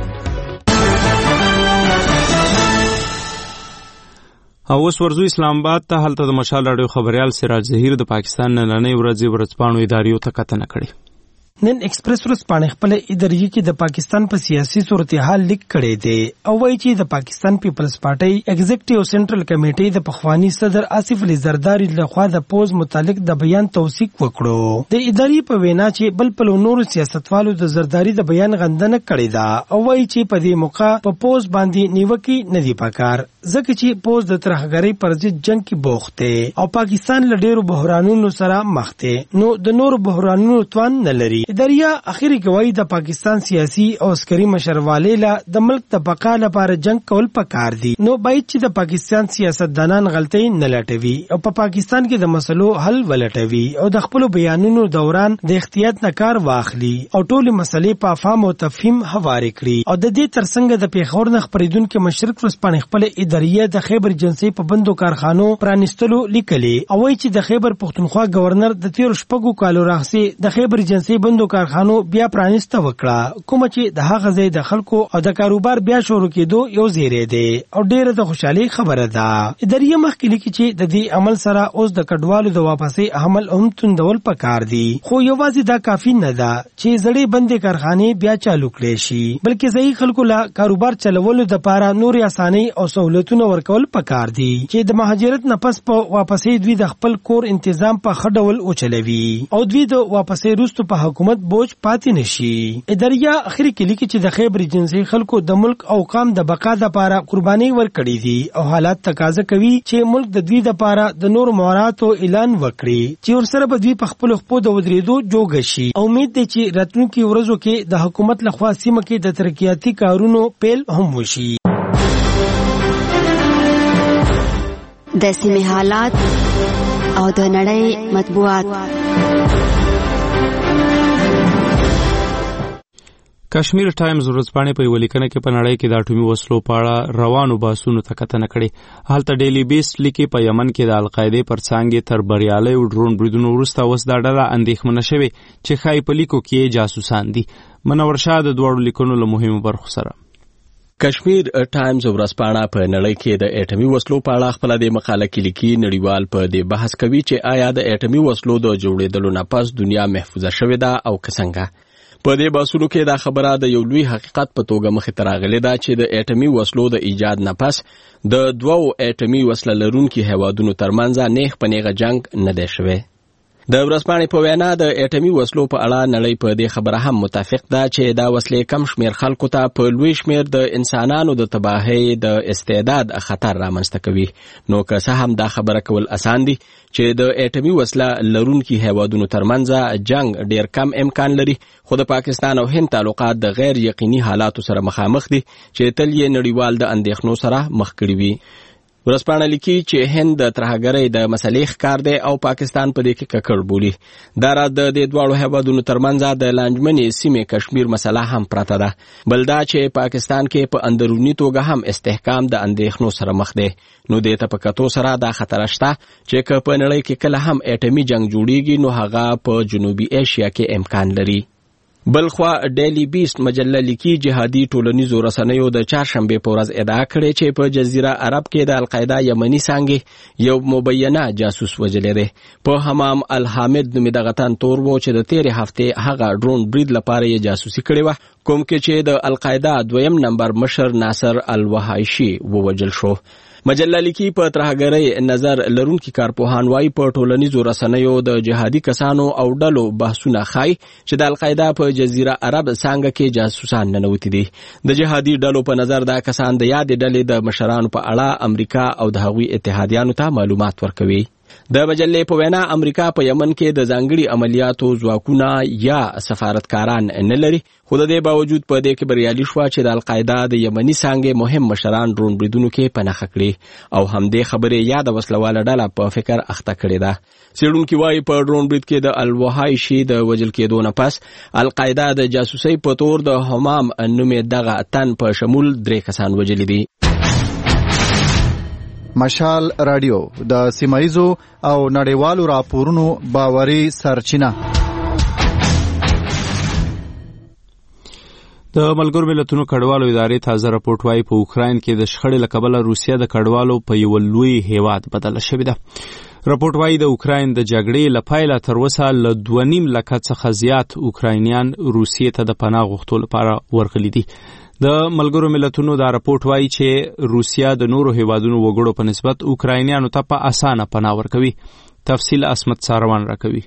او اوس ورځو اسلام آباد ته. هلته د مشال راډیو خبریال سراج ظهیر د پاکستان نننۍ ورځې ورځپاڼو اداریو ته کتنه کړې. نن ایکسپریس ورځپاڼې خپل ادارې کې د پاکستان په سیاسي صورتحال لیک کړی دی او وایي چې د پاکستان پیپلز پارټي ایگزیکټیو سنټرل کمیټې د پخوانی صدر آصف علي زرداری لخوا د پوز متعلق د بیان توثیق وکړو. د ادارې په وینا چې بل په نورو سیاستوالو د زرداری د بیان غندنه کړې ده او وایي چې په دې موقع په پوز باندې نیوکې نه دی پکار ځکه چې پوز د ترهګرۍ پر ضد جنگ کې بوخت دی او پاکستان له ډېرو بحرانونو سره مخ دی نو د نورو بحرانونو توان نه لري. اداریا اخیری گواہی د پاکستان سیاسي او عسکري مشرواله له د ملک د بقا لپاره جنگ کول پکار دي نو باید چې د پاکستان سیاستدانان غلطۍ نه لټوي او په پا پاکستان کې د مسلو حل ولټوي او د خپل بیانونو دوران د احتیاط نه کار واخلي او ټول مسلې په افهام او تفهیم حواله کړي. او د دې ترڅنګ د پیښور نه خبرېدونکو مشرق ورځپاڼې خپل اداریا د خیبر جنسي په بندو کارخانو پرانستلو لیکلي او وایي چې د خیبر پښتونخوا گورنر د تیر شپږو کالو راهیسې د خیبر جنسي بندو کارخانو بیا پرانسته وکړه کوم چې د هغه ځای د خلکو او د کاروبار بیا شروع کېدو یو زیری دی او ډیره د خوشحالي خبره ده. ادارې مخکې لیکي چې د دې عمل سره اوس د کډوالو د واپسې عمل هم توندول پکار دي خو یوازې دا کافی نه ده چې زړې بندې کارخانې بیا چالو کړي شي بلکې ځای خلکو لا کاروبار چلولو د لپاره نور اسانۍ او سہولتونه ورکول پکار دي چې د مهاجرت نه پس په واپسې دوی د خپل کور تنظیم په خډول او چلوي او دوی د واپسې وروسته په حکومت بوج پاتې نشي. اداریا اخري کې لیکي چې د خیبر جنسي خلکو د ملک او قام د بقا لپاره قرباني ورکړي دي او حالات تقاضا کوي چې ملک د دوی لپاره د نور مهارتو اعلان وکړي چې ورسره به دوی په خپل خپل د ودرېدو جوګ شي. امید دی چې راتلونکي ورځو کې د حکومت لخوا سیمه کې د ترقیاتي کارونو پیل هم وشي. د سیمې حالات او د نړۍ مطبوعات. کشمیر ټایمز ورځپاڼې په یوه لیکنه کې په نړۍ کې د اټومي وسلو په اړه روانو بحثونو ته کتنه کړې. هلته ډیلی بیسټ لیکي په یمن کې د القاعدې پر څانګې تر بریالیو ډرون بریدونو وروسته اوس دا ډله اندېښمنه شوې چې ښایي په لیکو کې جاسوسان دي. منور شاه د دواړو لیکنو له مهمو برخو سره. کشمیر ټایمز ورځپاڼه په نړۍ کې د اټومي وسلو په اړه خپله د مقاله کې لیکي نړیوال په دې بحث کوي چې آیا د اټومي وسلو د جوړېدلو نه پس دنیا محفوظه شوې ده او که څنګه. په دې بحثونو کې دا خبره د یو لوی حقیقت په توګه مخې ته راغلې ده چې د اټومي وسلو د ایجاد نه پس د دوو اټومي وسله لرونکي هیوادونو ترمنځ نیغ په نیغه جنګ نه دی شوی. د ورځپاڼې په وینا د اټومي وسلو په اړه نړۍ په دې خبره هم متفق ده چې دا وسلې کم شمیر خلکو ته په لوی شمیر د انسانانو د تباهۍ د استعداد خطر رامنځته کوي. نو که څه هم دا خبره کول اسان دي چې د اټومي وسله لرونکي هیوادونو ترمنځ جنگ ډیر کم امکان لري، خو د پاکستان او هند تعلقات د غیر یقیني حالاتو سره مخامخ دي چې تل یې نړیوال د اندېښنو سره مخ کړي وي. ورځپاڼه لیکي چې هند د ترهګرۍ د مسلې ښکار دی او پاکستان په دې کې ککړ بولي. دا راز د دې دواړو هیوادونو ترمنځ د لانجمنې سیمې کشمیر مسله هم پرته ده. بل دا چې پاکستان کې په اندروني توګه هم استحکام د اندېښنو سره مخ دی. نو دې ته په کتو سره دا خطر شته چې که په نړۍ کې کله هم اټومي جنگ جوړیږي نو هغه په جنوبي ایشیا کې امکان لري. بلخوا ډیلی بیسټ مجله لیکي جهادي ټولنیزو رسنیو د چهارشنبې په ورځ ادعا کړې چې په جزیره عرب کې د القاعده یمني څانګې یو مبینه جاسوس وژلی دی. په حمام الحامد نومې دغه تن تور و چې د تېرې هفتې هغه ډرون برید لپاره یې جاسوسي کړې وه، کوم کې چې د القاعده دویم نمبر مشر ناصر الوحایشي ووژل شو. مجله لیکي په ترهګرۍ نظر لرونکي کارپوهان وايي په ټولنیزو رسنیو د جهادي کسانو او ډلو بحثونه ښایي چې د القاعده په جزیره عرب څانګه کې جاسوسان ننوتي دي. د جهادي ډلو په نظر دا کسان د یادې ډلې د مشرانو په اړه امریکا او د هغوی اتحادیانو ته معلومات ورکوي. د مجلې په وینا امریکا په یمن کې د ځانګړي عملیاتو ځواکونه یا سفارتکاران نه لري، خو د دې باوجود په دې کې بریالي شوه چې د القاعده د یمني څانګې مهم مشران ډرون بریدونو کې په نښه کړي او همدې خبرې یاده وسلواله ډله په فکر اخته کړې ده. څېړونکي وایي په ډرون برید کې د الوحایشي د وژل کېدو نه پس القاعده د جاسوسۍ په تور د حمام نومې دغه تن په شمول درې کسان وژلي دي. مشال رادیو د سیمایزو او نړیوالو راپورونو باوري سرچینه. د ملګرو ملتونو کډوالو ادارې تازه راپورټ وايي په اوکراین کې د شخړې له کبله روسیه د کډوالو په یو لوی هیواد بدله شوې ده. راپورټ وايي د اوکراین د جګړې له پیله تر اوسه له دوه نیم لکه څخه زیات اوکراینیان روسیې ته د پناه غوښتو لپاره ورغلي دي. د ملګرو ملتونو دا راپورټ وايي چې روسیه د نورو هیوادونو وګړو په نسبت اوکراینیانو ته په اسانه پناه ورکوي. تفصیل اسمت ساروان راکوي.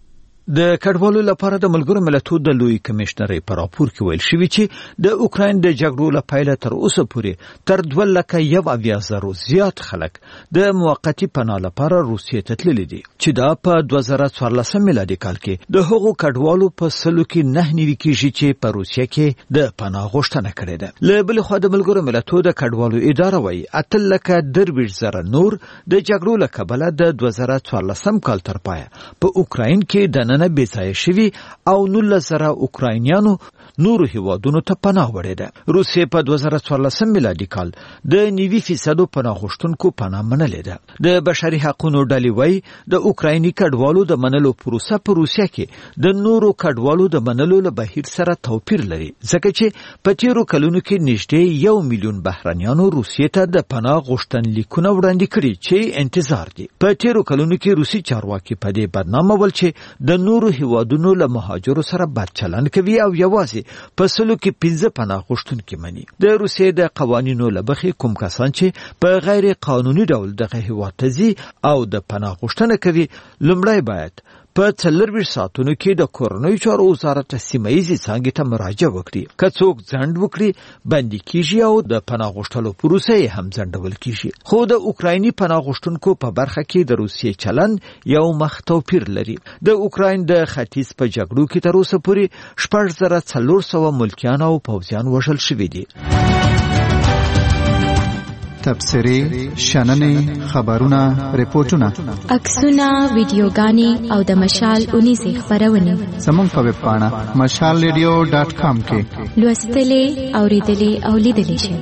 د کډوالو لپاره د ملګرو ملتونو د لوی کمشنر په راپور کې ویل شوی چې د اوکراین د جګړو له پیله تر اوسه پورې تر دوه لکه یو اویا زرو زیات خلک د موقتی پناه لپاره روسیې ته تللي دي چې دا په دوه زره څوارلسم میلادي کال کې د هغو کډوالو په سلو کې نه نیوي کېږي چې په روسیه کې د پناه غوښتنه کړې ده. له بلې خوا د ملګرو ملتونو د کډوالو اداره وایي اته لکه درویشت زره نور د جګړو له کبله د دوه زره څوارلسم کال تر پایه په اوکراین کې د نه بېځایه شوي او نولس زره اوکراینیانو نورو هیوادونو ته پناه وړې ده. روسیې په دوه زره څوارلسم میلادي کال د نوي فیصدو پناه غوښتونکو پناه منلې ده. د بشري حقونو ډلې وایي د اوکرایني کډوالو د منلو پروسه په روسیه کې د نورو کډوالو د منلو له بهیر سره توپیر لري، ځکه چې په تیرو کلونو کې نږدې یو میلیون بهرنیانو روسیې ته د پناه غوښتنلیکونه وړاندې کړي چې انتظار دي. په تیرو کلونو کې روسي چارواکي په دې بدنامه ول چې د نورو هیوادونو له مهاجرو سره بد چلند کوي او یوازې په سلو کې پنځه پناه غوښتونکي مني. د روسیې د قوانینو له مخې کوم کسان چې په غیر قانوني ډول دغه هیواد ته ځي او د پناه غوښتنه کوي لومړی باید په څلرویشت ساعتونو کې د کورنیو چارو وزارت سیمهییزې څانګې ته مراجعه وکړي. که څوک ځنډ وکړي بندي کیږي او د پناه غوښتلو پروسه یې هم ځنډول کیږي. خو د اوکرایني پناه غوښتونکو په برخه کې د روسیې چلند یو مخ توپیر لري. د اوکراین د ختیځ په جګړو کې تر اوسه پورې شپږ زره څلور سوه ملکیان او پوځیان وژل شوي دي. تبصرې شننې خبرونه ریپورتونه عکسونه ویډیوګانې او د مشال اونیزې خبرونه زموږ په ویب پاڼه مشال ریډیو ډاټ کام کې لوستلې اوریدلې او لیدلې شئ.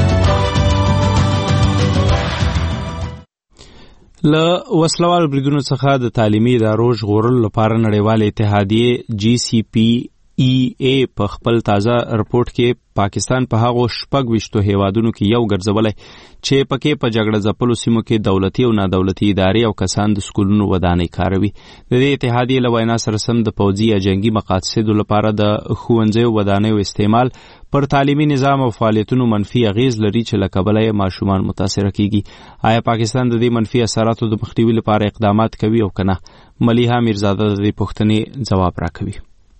له وسلوال بریدونو څخه د تعلیمي ادارو ژغورلو لپاره نړیواله اتحادیه جی سی پی ای ای په خپل تازه رپورت کې پاکستان په هغو شپږ ویشتو هیوادونو کې یو ګرځولی چې پکې په جګړه ځپلو سیمو کې دولتي او نادولتي ادارې او کسان د سکولونو ودانۍ کاروي. د دې اتحادیې له وینا سره سم د پوځي یا جنګي مقاصدو لپاره د ښوونځیو ودانیو استعمال پر تعلیمي نظام او فعالیتونو منفي اغیز لري چې له کبله یې ماشومان متاثره کیږي. آیا پاکستان د دې منفي اثراتو د مخنیوي لپاره اقدامات کوي او کنه؟ ملیحه میرزاده د دې پوښتنې جواب راکوي.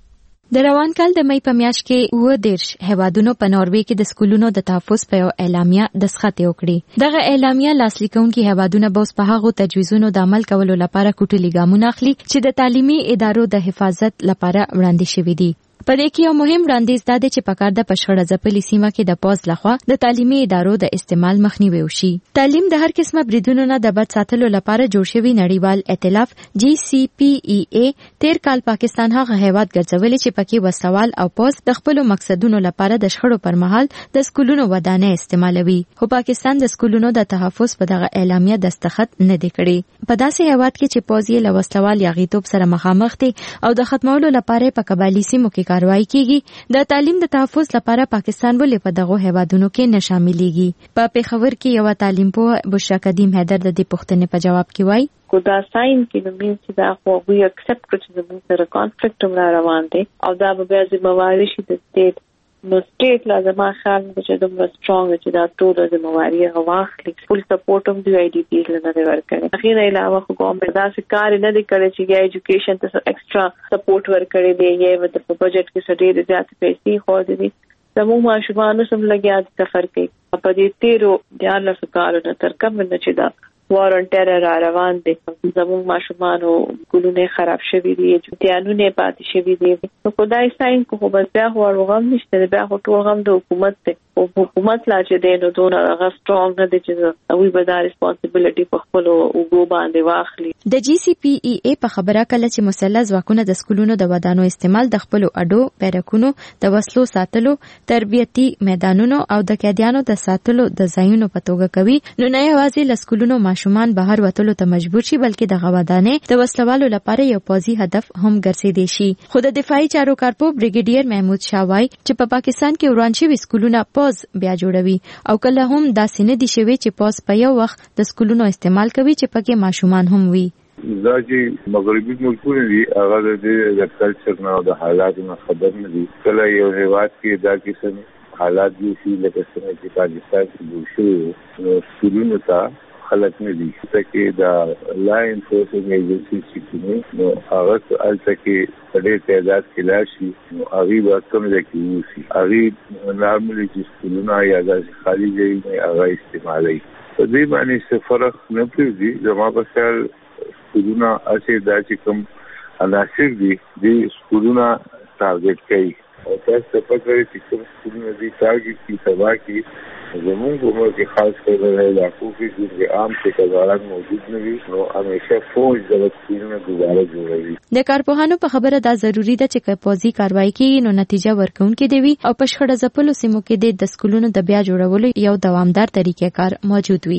د روان کال د مې په میاشت کې اووه دېرش هیوادونو په ناروې کې د سکولونو د تحفظ په یو اعلامیه دستخط وکړي. دغه اعلامیه لاسلیکونکي هیوادونه به اوس په هغو تجویزونو د عمل کولو لپاره کوټلي ګامونه اخلي چې د تعلیمي ادارو د حفاظت لپاره وړاندې شوي دي. په دې کې یو مهم وړاندیز دا دی چې په کار د پشخړه ځپلې سیمه کې د پوز لخوا د تعلیمي ادارو د استعمال مخنیوي وشي. تعلیم د هر قسمه بریدونو نه د بد ساتلو لپاره جوړ شوی نړیوال ائتلاف جی سی پی ای ای تیر کال پاکستان هغه هیواد ګرځولې چې پکې وسوال او پوز د خپل مقصدونو لپاره د شخړو پر مهال د سکولونو ودانۍ استعمالوي. خو پاکستان د سکولونو د تحفظ په دغه اعلامیه دستخط نه دی کړی. په داسې هیواد کې چې پوز یې له وسوال یا غیتوب سره مخامخ دي او د ختمولو لپاره په قبایلی سیمو کې کاروایی کیږي، د تعلیم د تحفظ لپاره پاکستان ولې په دغه هیوادونو کې نه شاملېږي؟ په پیښور کې یو تعلیم پوه بشرا قدیم حیدر د دې پوښتنې په جواب کې وایي کو دا ساين کې نو مين چې دا خو وی اکسپټ کړو چې زموږ سره کانفلیکټ هم را روان دي او دا به بیا ذمہواری شي د سټیټ. نو سټیټ لازم خیال چې دومره سترونګ چې دا ټول ذمہواری واخلي. فل سپورټ هم دی آی ډی پی له نه ورکړي. اخیرا علاوه خو کوم دا څه کار نه دی کړی چې ایجوکیشن ته ایکسترا سپورټ ورکړي دی یا په بجټ کې سړي زیات پیسې خو دي. زموږ ماشومان سم لګیا د سفر کې په دې تیرو دیارلس کارو نه تر کوم نه چې دا وارن ټیرر را روان دي. زموږ ماشومانو ګلونه خراب شوي دي، امتحانونه پاتې شوي دي. نو خدای ساين کو بس بیا هو غم نشته، بیا هو ټول غم د حکومت ته او حکومت لا چې دینو دونه هغه سترونګ نه دي چې وی به دا ریسپانسیبিলিټي په خپل وګو باندې واخلي. د جی سی پی ای ای په خبره کله چې مسلح ځواکونه د سکولونو د ودانو استعمال د خپل اډو پیرکونو د وسلو ساتلو، تربیتي میدانونو او د قیدیانو د ساتلو د ځایونو په توګه کوي، نو نه یوازې له سکولونو ماشومان بهر وتلو ته مجبور شي بلکې د غوادانې د وسلوالو لپاره یو پوځي هدف هم ګرځېدي شي. خو د دفاعي چارو کارپو بریګیډیر محمود شاه وایي چې په پاکستان کې وران شوي سکولونه پوز بیا جوړوي او کله هم داسې نه دي شوي چې پوز په یو وخت د سکولونو استعمال کوي چې پکې ماشومان هم وي. دا چې مغربي ملکونه دي هغه د دې کلچر نه او د حالاتو نه خبر نه دي. کله یو هیواد کې دا قسم حالات دي چې لکه څنګه چې پاکستان کې جوړ شوي نو سکولونو ته خلک نه دي چې دا لا انفورسینګ ایجنسی چې نو هغه الته کې ډېر تعداد کې لاشي نو هغه به کوم ځای کې وسی هغه نارملي چې سکولونه یا د خالي ځای نه هغه استعمالي. په دې باندې څه فرق نه پېږي. زموږ په سر سکولونه اسی دا چې کوم عناصر دي د سکولونه ټارګټ کوي او تاسو په پکې چې کوم سکولونه دي ټارګټ کی سبا کی زموږ عمر کې خاص کر رہے علاقوں کې چې عام څخه موجود نه وي نو همیشه فوج د سکولونو دوباره جوړوي. د کارپوهانو په خبره دا ضروری ده چې پوځي کاروایی کیږي نو نتیجه ورکوونکې دی وي او په شخړه ځپلو سیمو کې د سکولونو د بیا جوړولو یو دوامدار طریقې کار موجود وي.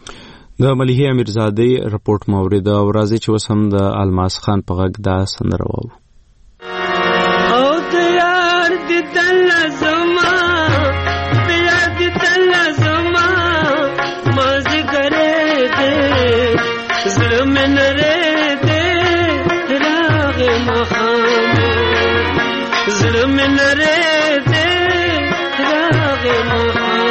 د ملیحه امیرزادې رپورت مورید او راځي چې وسم د الماس خان په غږ دا سندره واو. او تیار دي تل زما بیا دي تل زما مازی کرے دے زړه مې نره دے راغ مخام زړه مې نره دے راغ مخام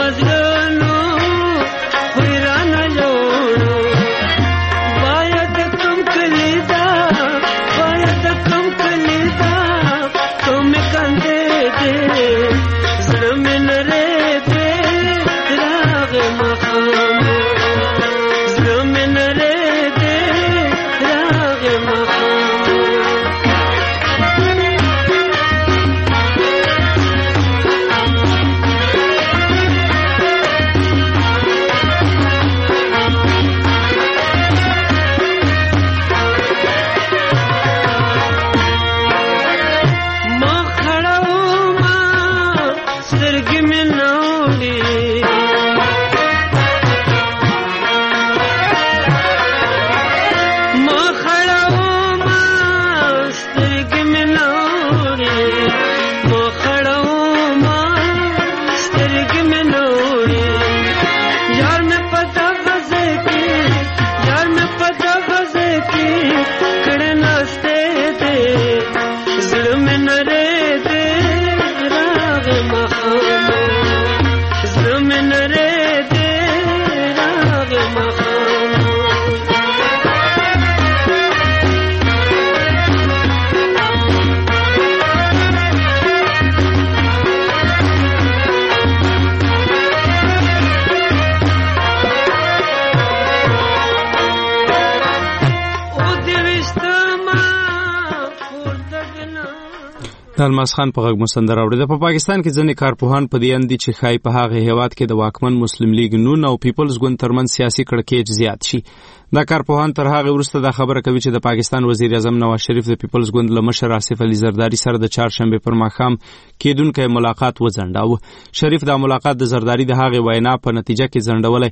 الماس خان په غږ مسندر اوریده. په پاکستان کې ځینې کارپوهان په دې اند دي چې ښایي په هغه هیواد کې د واکمن مسلم لیگ نون او پیپلز ګوند ترمنځ سیاسي کړکېچ زیات شي. دا کارپوهان تر هغه وروسته دا خبره کوي چې د پاکستان وزیر اعظم نواز شریف د پیپلز ګوند له مشر آصف علي زرداری سره د چهارشنبه پر ماښام کېدونکی ملاقات وځنډاوه. شریف دا ملاقات د زرداری د هغې وینا په نتیجه کې ځنډولی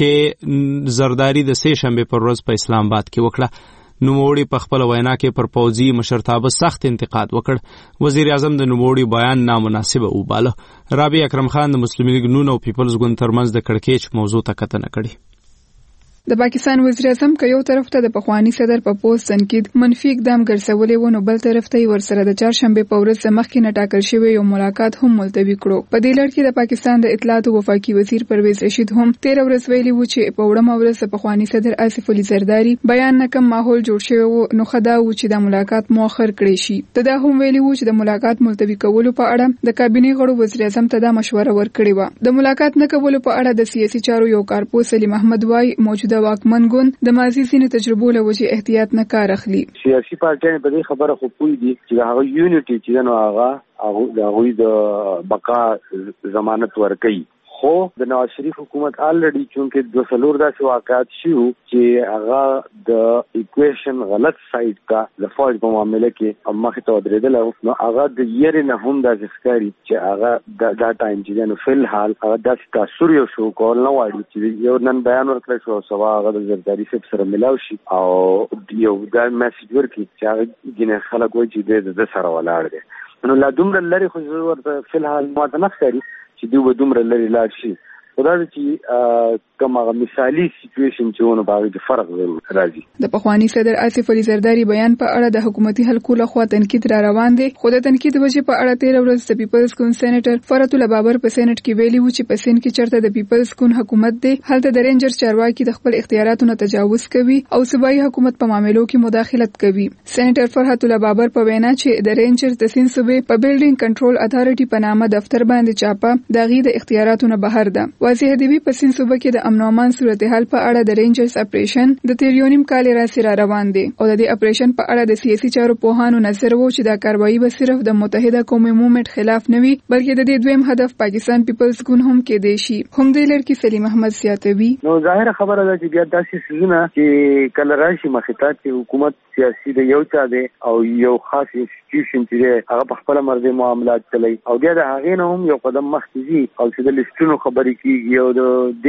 چې زرداری د سې شنبې پر ورځ په اسلام آباد کې وکړه. نوموړي په خپل وینا کې پر پوځي مشرتابه سخت انتقاد وکړ. وزیر اعظم د نوموړي بیان نامناسبه وباله. رابعه اکرم خان د مسلم لیگ نون او پیپلز ګوند ترمنځ د کړکېچ موضوع ته کتنه کړې. د پاکستان وزیر اعظم که یو طرف ته د پخوانی صدر په پوسټ تنقید منفي اقدام ګرځولې و، نو بل طرف ته ورسره د چهارشنبه په ورځ مخکې نه ټاکل شوی یو ملاقات هم ملتوي کړو. په دې لړ کې د پاکستان د اطلاعات او وفاقي وزیر پرویز رشید هم تیر ورځ ویلي و چې په وړمه ورځ د پخوانی صدر آصف علي زرداری بیان نه کم ماحول جوړ شوی و، نو خدا و چې د ملاقات مؤخر کړی شي. دا هم ویلي و چې د ملاقات ملتوي کولو په اړه د کابینه غړو وزیر اعظم ته دا مشوره ورکړې و. د ملاقات نه کولو په اړه د سیاسي چارو یو کارپوه سلیم احمد وای موجوده واکمن ګوند د ماضي سینې تجربو له وجې احتیاط نه کار اخلي. سیاسي پارټیانې په دې خبره خو پوه دي چې هغه یونټي چې نو هغه د هغوی د بقا ضمانت ورکوي. خو د نواز شریف حکومت الریډي چونکې دوه څلور داسې واقعات شوي چې هغه د ایکویشن غلط سایډ ته د فوج په معامله کې مخې ته ودرېدلی، نو هغه د یېرې نه هم داسې ښکاري چې هغه دا ټایم چې دی نو فلحال هغه داسې تاثر یو شو کول نه غواړي چې یو نن بیان ورکړی شو او سبا هغه د زرداري صاحب سره ملاو شي او یو دا میسج ورکړي چې هغه ځینې خلک وایي چې دی د ده سره ولاړ دی. نو لا دومره لرې خو زه ورته فلحال ماته نه ښکاري چې دوی به دومره لرې لاړ شي. خو دا چې کوم هغه مثالي سیچویشن چې ونه باغې کې فرق ضرور راځي. د پخوانی صدر آصف علي زرداری بیان په اړه د حکومتي حلقو لخوا تنقید را روان دی. خو د تنقید وجې په اړه تیر ورځ د پیپلز ګوند سېنیټر فرات الله بابر په سېنیټ کې ویلي و چې په سین کې چرته د پیپلز ګوند حکومت دی، هلته د رینجر چارواکي د خپل اختیاراتو نه تجاوز کوي او صوبایي حکومت په معاملو کې مداخلت کوي. سېنیټر فرات الله بابر په وینا چې د رینجر د سین صوبې په بلډینګ کنټرول اتھارټي په نامه دفتر باندې چاپه د غي د اختیاراتو نه بهر ده. واضح دی په سین صوبه کې د امن او امان صورتحال په اړه د رینجرز اپریشن د تیریونیم کال راځي را روان دي او د دې اپریشن په اړه د سیاسي چارو پوهانو نظر وو چې دا کاروایی به صرف د متحده قومي موومېنټ خلاف نه وي بلکې د دې دویم هدف پاکستان پیپلز ګوند هم کې دی شي. هم د لړ کې سلیم احمد سیاتوي نو ظاهر خبره ده چې بیا داسې سيزونه چې کله راشي مخاطب چې حکومت سیاسي د یو چا دی او یو خاص انسټیټیوشن چې هغه په خپل مرزي معاملات کوي او بیا د هغې نه هم یو قدم مخکې ځي او چې د لیستونو خبرې کیږي او د دې خبرې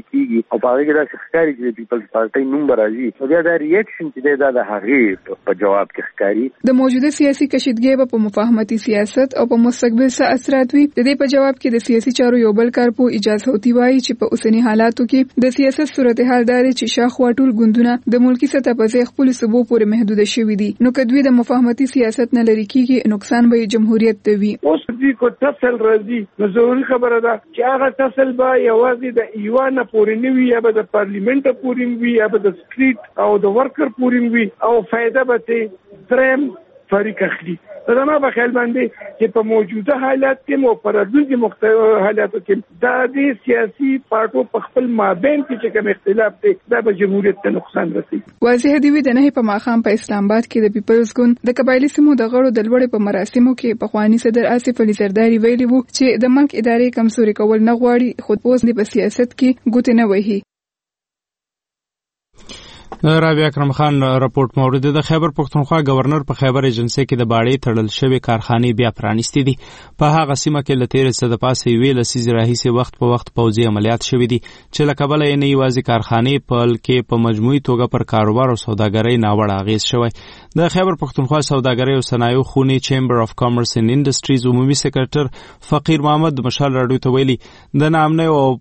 کیږي او په هغه کې دا ښکاری چې پیپلز پارټي نوم راځي نو بیا دا ریاکشن چې دا د هغه په جواب کې ښکاری. د موجوده سیاسي کشیدګۍ په مفاهمتي سیاست او په مستقبل څه اثرات وي، د دې په جواب کې د سیاسي چارو یو بل کارپو اجازه هوتی وایي چې په اوسنی حالاتو کې د سیاست صورتحال داري چې شاخوا ټول ګوندونه د ملکی سطح په ځای خپل صوبو پورې محدود شوي دي، نو کدوې د مفاهمتي سیاست نه لري کیږي نقصان به جمهوریت ته وي. اوس دې کو تفصیل راځي نو ضروري خبره ده چې هغه تفصیل به یوازې د ایوان پورې نه وي یا به د پارلیمنت پورې وي یا به د سټریټ او د ورکر پورې وي او فائدہ به ته درم فریق اخلي. دا ما په خیال باندې چې په موجوده حالات کې مو پر راتلونکي مختلف حالاتو کې دا د سیاسي پارټو په خپل مابین کې چې کوم اختلاف دی دا به جمهوریت ته نقصان رسوي. واضح دی وی د نه په ماخام په اسلام آباد کې د پیپلز ګوند د قبایلی سیمو د غړو د لوړې په مراسمو کې پخوانی صدر آصف علي زرداری ویلي وو چې د ملک ادارې کمزوري کول نه غواړي، خود اوس د سیاست کې ګوتې نه وهي. رابعه اکرم خان راپورټ مورد د خیبر پښتونخوا گورنر په خیبر ایجنسی کې د باړې تړل شوی کارخانې بیا پرانیستې دي. په هغه سیمه کې لتیر څه د پاسې ویل سیز راهیسه وخت په وخت پوځي عملیات شوي دي چې لکه بل نه یوازې کارخانې په لکه په مجموعي توګه پر کاروبار او سوداګرۍ ناوړه اغیز شوی. د خیبر پښتونخوا سوداګرۍ او صنایع خونی چیمبر اف کامرس ان انډستریز عمومي سکرټر فقیر محمد مشال راډیو ته ویلي د نامنه او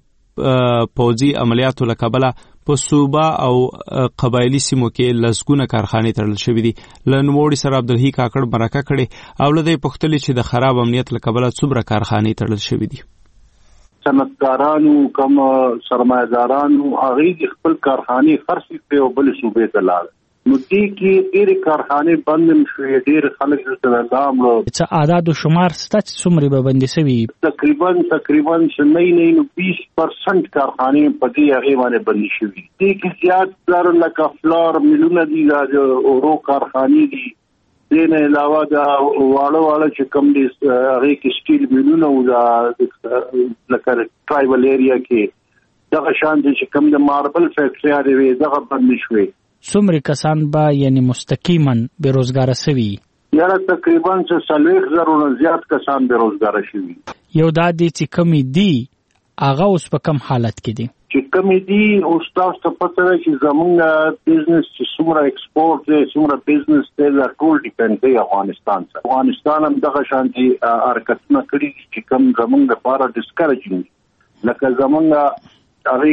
پوځي عملیاتو لکبله په صوبه او قبایلی سیمو کې لسګونه کارخانې تړل شوې دي. له نوموړي سره عبدالحی کاکړ مرکه کړې او له دې پوښتلې چې د خراب امنیت له کبله څومره کارخانې تړل شوې دي. صنعتکارانو کم سرمایه‌دارانو هغه خپل کارخانې خرڅ کړې او بل صوبې ته لاړل. نو دې کې ډېر کارخانې بند شوې، ډېر خلک د نظام له څه اعداد او شمار ستاسو څومره به بندي شوي؟ تقریبا تقریبا نه نه نو بیس پرسنټ کارخانې په دې هغه باندې بندي شوي. دې کې زیات تر لکه فلور ملونه دي د اورو کارخانې دي. دې نه علاوه دا واړه واړه چې کوم دي هغه کې سټیل ملونه او دا لکه ټرایبل ایریا کې دغه شان دي چې کوم د ماربل فیکټری دی دغه بند شوي. څومره کسان به یعنی مستقیما بیروزګار شوي؟ یاره تقریبا څلوېښت زره نه زیات کسان بیروزګار شوي. یو دا دي چې کمی دي هغه اوس په کم حالت کې دي؟ چې کمی دي اوس تاسو ته پته ده چې زمونږ بزنس چې څومره ایکسپورټ دی څومره بزنس دی دا ټول ډیپینډ دی افغانستان څخه. افغانستان هم دغه شانتي حرکتونه کړي چې کوم زمونږ لپاره ډسکریجینګ لکه زمونږ هغه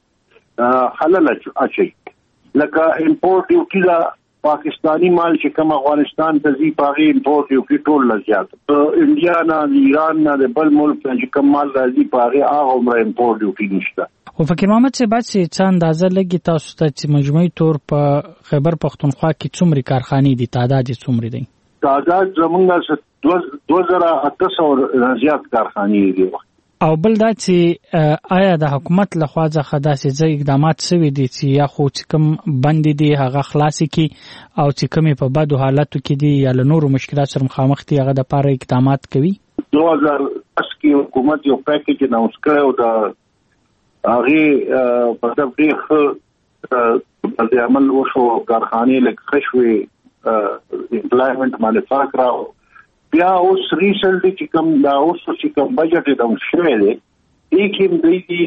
کې حلل اچي لکه امپورټ یو کیدا پاکستانی مال چې کوم افغانستان ته زی پاغي امپورټ یو کی ټول لزیات انډیا نه ایران نه د بل ملک چې کوم مال راځي پاغي هغه عمر امپورټ یو کی نشته. او فکر محمد سے بعد چې څه اندازه لګي تاسو ته چې مجموعي تور په خیبر پښتونخوا کې څومره کارخانې دي، تعداد یې څومره دی؟ تعداد زمونږ دوه زره اته سوه زیات کارخانې دي. او بل دا چې آیا د حکومت له خوا څخه داسې ځای اقدامات شوي دي چې یا خو چې کوم بندې دي هغه خلاصې کړي او چې کومې په بدو حالاتو کې دي یا له نورو مشکلات سره مخامخ دي هغه دپاره اقدامات کوي؟ دوه هزار لس کې حکومت یو پیکیج اناونس کړی او د هغې مطلب ډېر ښه طرز عمل وشو، کارخانې لږ ښه شوې، امپلایمنټ باندې فرق راغی. بیا اوس ریسنټلی چې کوم دا اوس چې کوم بجټ یې ډاون شوی دی دې کې دوی دي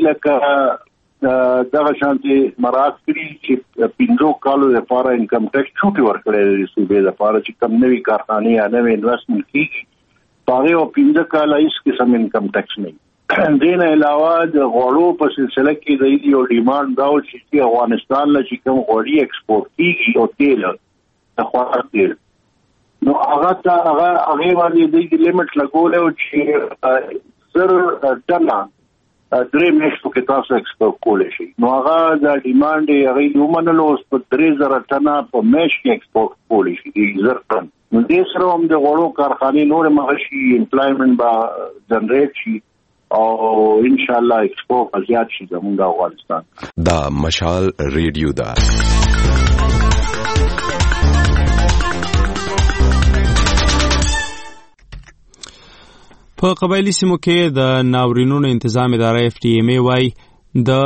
لکه دغه شانتي مراعات کړي چې پنځو کالو لپاره انکم ټیکس چوټي ورکړی دی صوبې لپاره چې کوم نوي کارخانې یا نوي انویسټمنټ کېږي په هغې او پنځه کاله هېڅ قسم انکم ټیکس نه وي. دې نه علاوه د غوړو په سلسله کې د دې یو ډیمانډ دا و چې افغانستان له چې کوم غوړي ایکسپورټ کېږي او تیل د خوراک تیل نو هغه ته هغه هغه باندې د لیمټ لګولې او چې سر ټنا درې میاشتو کې تاسو ایکسپورټ کولای شي. نو هغه د ډیمانډ یې هغه ومنلو اوس په درې زره ټنا په میاشت کې ایکسپورټ کولای شي د زر ټن. نو دې سره هم د غوړو کارخانې نور مغشي امپلایمنټ به جنریټ شي او ان شاء الله ایکسپورټ زیات شي زموږ افغانستان. دا مشال ریډیو دا په قبایلی سیمو کې د ناورینونو انتظام اداره اف ټي ایم ای وايي د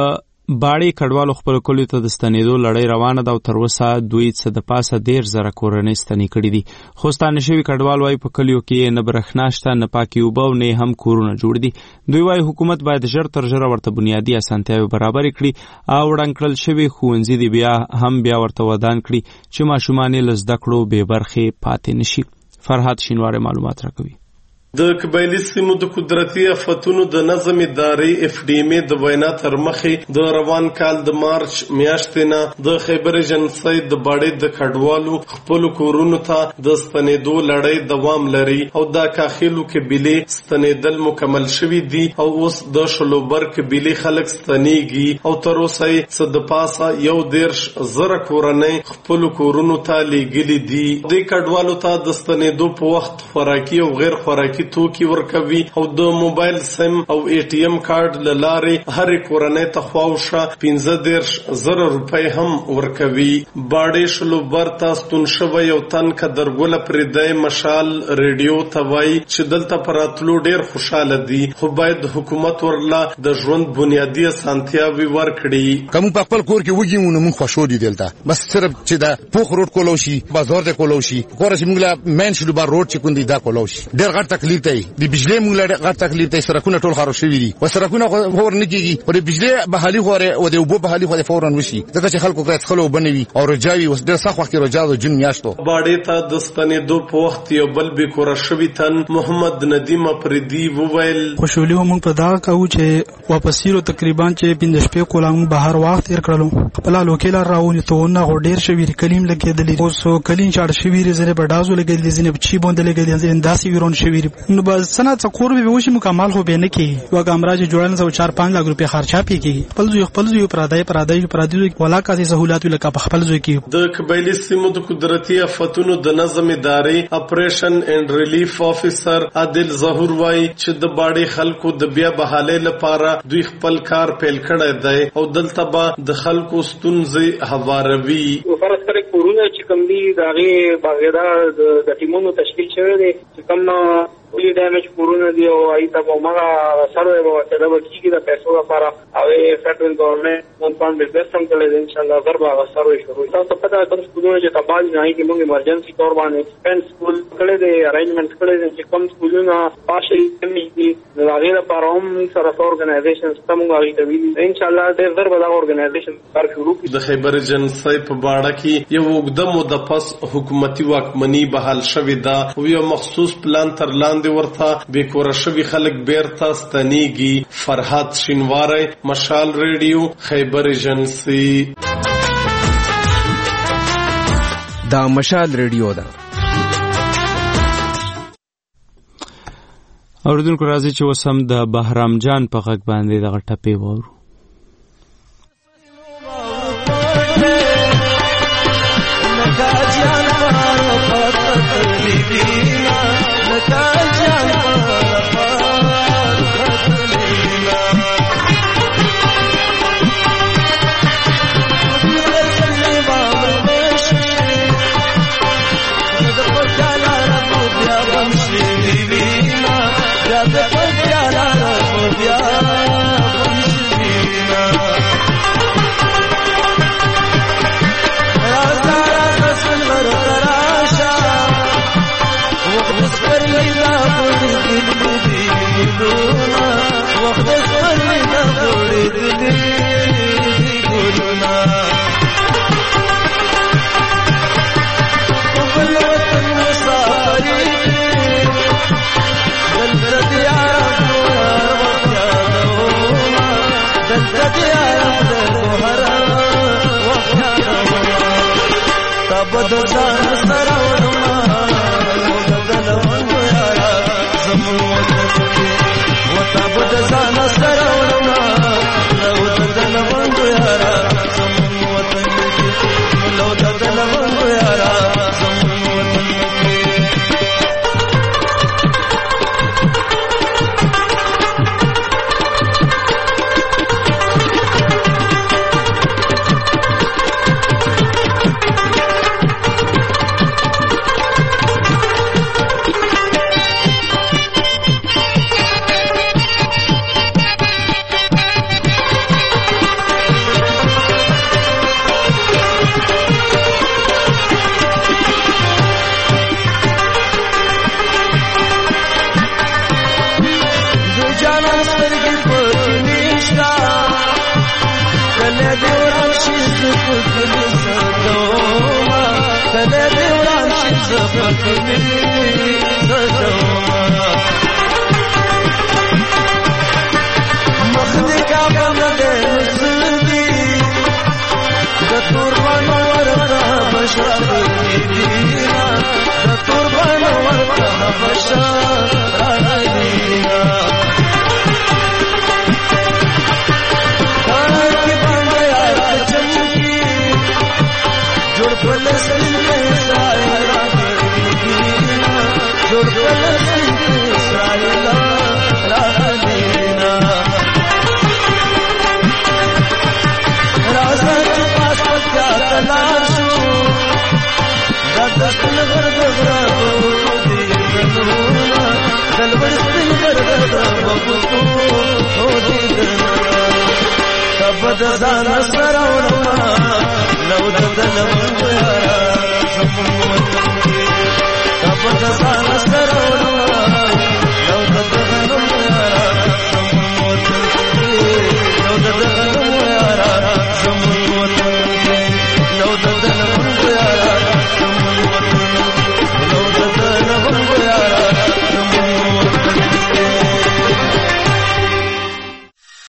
باړې کډوالو خپل کلیو ته د ستنېدو لړۍ روانه ده او تر اوسه دوی څه د پاسه ډېر زره کورنۍ ستنې کړي دي. خو ستانه شوي کډوال وایي په کلیو کې نه برېښنا شته، نه پاکې اوبه او نه هم کورونه جوړ دي. دوی وایي حکومت باید ژر تر ژره ورته بنیادي اسانتیاوې برابرې کړي او ړنګ کړل شوي ښوونځي دي بیا هم بیا ورته ودان کړي چې ماشومان یې له زده کړو بې برخې پاتې نشي. فرهاد شینواری معلومات راکوي. د قبایلی سیمو د قدرتي آفتونو د نظم ادارې اف ډي ام د وینا تر مخې د روان کال د مارچ میاشتې نه د خیبر ایجنسۍ د باړې د کډوالو خپل کورونو ته د ستنېدو لړۍ دوام لري او دا کاخیلو قبیلې ستنېدل مکمل شوي دي او اوس د شلوبر قبیلې خلک ستنېږي او تر اوسه یې څه د پاسه یو دېرش زره کورنۍ خپل کورونو ته لیږلي دي. دې کډوالو ته د ستنېدو په وخت خوراکي او غیر خوراکي توکي ورکوي او د موبایل سیم او ای ټي ایم کارت له لارې هرې کورنۍ ته خواوشه پنځه دېرش زره روپۍ هم ورکوي. باړې شلوبر ته ستون شوی یو تن قدرګله پردی مشال ریډیو ته وایي چې دلته په راتلو ډېر خوشحاله دي خو باید حکومت ورله د ژوند بنیادي اسانتیاوې ورکړي. که موږ په خپل کور کې وږي وو نو موږ خوشحال دي دلته بس صرف چې دا پوخ روډ کولو شي بازار ته کولو شي کوره چې موږ له مین شلوبر روډ چې کوم دی دا کولو شي ډېر غټ تکلیف دی. د بجلی موږ له غټ تکلیف دی. سرکونه ټول خراب شوي دي او سرکونه فور نه کېږي او د بجلی بحالي غوره او د اوبو بحالي غوره فورا وشي ځکه چې خلکو کې څخلو بنوي او رجاوي اوس ډېر سخت وخت کې رجاو جون میاشتو. باړې ته د ستنېدو په وخت یو بل بې کوره شوي تن محمد ندیم افریدي وویل خوشحالي موږ په دغه کوو چې واپس یو تقریبا چې پنځه شپې کولا موږ بهر وخت تیر کړلو خپل لوکیل راونی ته نه ډېر شوي کلیم لګېدلې اوس کلین چاړ شوي زره بډازو لګېدلې زنه چی باندې لګېدلې انداسي ویرون شوي نو بس سنت څکور به وشي مکمل خو به نه کی یو کمراج جوړن زو چار پنځه لک روپیا خرچا پیږي خپل زو خپل زو پرادای پرادای پرادای ولا کاسي سہولت لکه په خپل زو کی. د قبایلی سیمو د قدرتي آفتونو د نظم ادارې اپریشن اینڈ ریلیف افیسر عادل ظهور وای چې د باړې خلکو د بیا بحالۍ لپاره دوی خپل کار پیل کړی دی او دلته به د خلکو ستونزې هواروي. فرض کړئ کورونه چې کوم دي دغه باغیدار د ټیمونو تشکیل شوی دی چې کوم ولې ډیمیج کورونه دی او ایته په ماغه سره به وسره وکیږي د پیسو لپاره او فدرال ګورنمنت مون پان بزنس هم کولای ان شاء الله ضربه غسر شروع تاسو پته کوم سکولونه چې تبال نه هي کې موږ ایمرجنسي تور باندې سپین سکول کړي دي ارینجمنت کړي دي چې کوم سکولونه پاشي کمی دي د هغه لپاره هم سره اورګنایزیشن سم غوړي کوي ان شاء الله د ضربه د اورګنایزیشن کار شروع کړي. د خیبر ایجنسۍ په باړه کې یو وګړه مو د پس حکومتي واکمنۍ بحال شوې ده او یو مخصوص پلان تر لاندې ورته بې کوره شوي خلک بیرته ستنېږي. فرهاد شینواری مشال ریډیو خیبر ایجنسي. دا مشال ریډیو ده. اوریدونکو راځي چې اوس هم د بهرام جان په غږ باندې دغه ټپې واورو. زخمي سجوما مخدي كعبة مدين سلبي دتوربان ورطة بشرة مدينة دتوربان ورطة بشرة مدينة كاركي بانديا چمکی جوڑ فلسطین میں اسرائیل مدینہ جوڑ فلسطین میں اسرائیل مدینہ رازا چپاس پتیا تلاشو دادستن غرد غرابو دیدنونا دلبرستن غرد غرابو دیدنونا تبد زان سراونا لو ددن بویا زمون